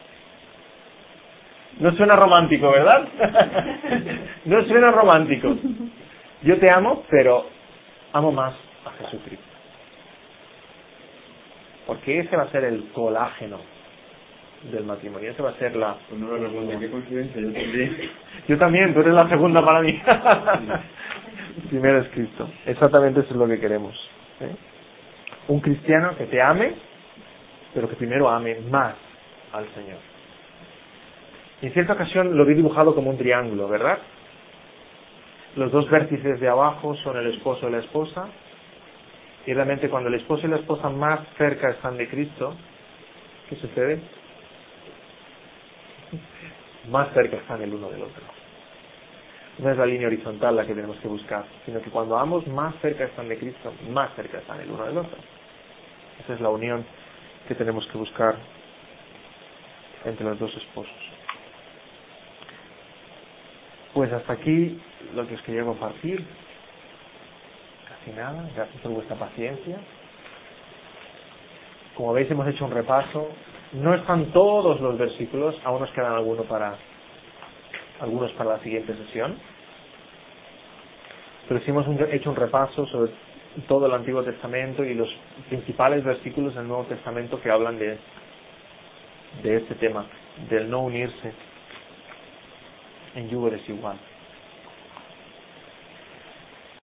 No suena romántico, ¿verdad? No suena romántico. Yo te amo, pero amo más a Jesucristo. Porque ese va a ser el colágeno del matrimonio. Ese va a ser la... Pues no me pregunto, qué coincidencia, yo también. Yo también, tú eres la segunda para mí. Primero es Cristo. Exactamente eso es lo que queremos. ¿eh? Un cristiano que te ame, pero que primero ame más al Señor. Y en cierta ocasión lo vi dibujado como un triángulo, ¿verdad? Los dos vértices de abajo son el esposo y la esposa. Y realmente cuando el esposo y la esposa más cerca están de Cristo, ¿qué sucede? Más cerca están el uno del otro. No es la línea horizontal la que tenemos que buscar, sino que cuando ambos más cerca están de Cristo, más cerca están el uno del otro. Esa es la unión que tenemos que buscar entre los dos esposos. Pues hasta aquí lo que os quería compartir. Casi nada. Gracias por vuestra paciencia. Como veis, hemos hecho un repaso. No están todos los versículos, aún nos quedan algunos para algunos para la siguiente sesión. Pero sí hemos hecho un repaso sobre todo el Antiguo Testamento y los principales versículos del Nuevo Testamento que hablan de, de este tema, del no unirse en yugo desigual.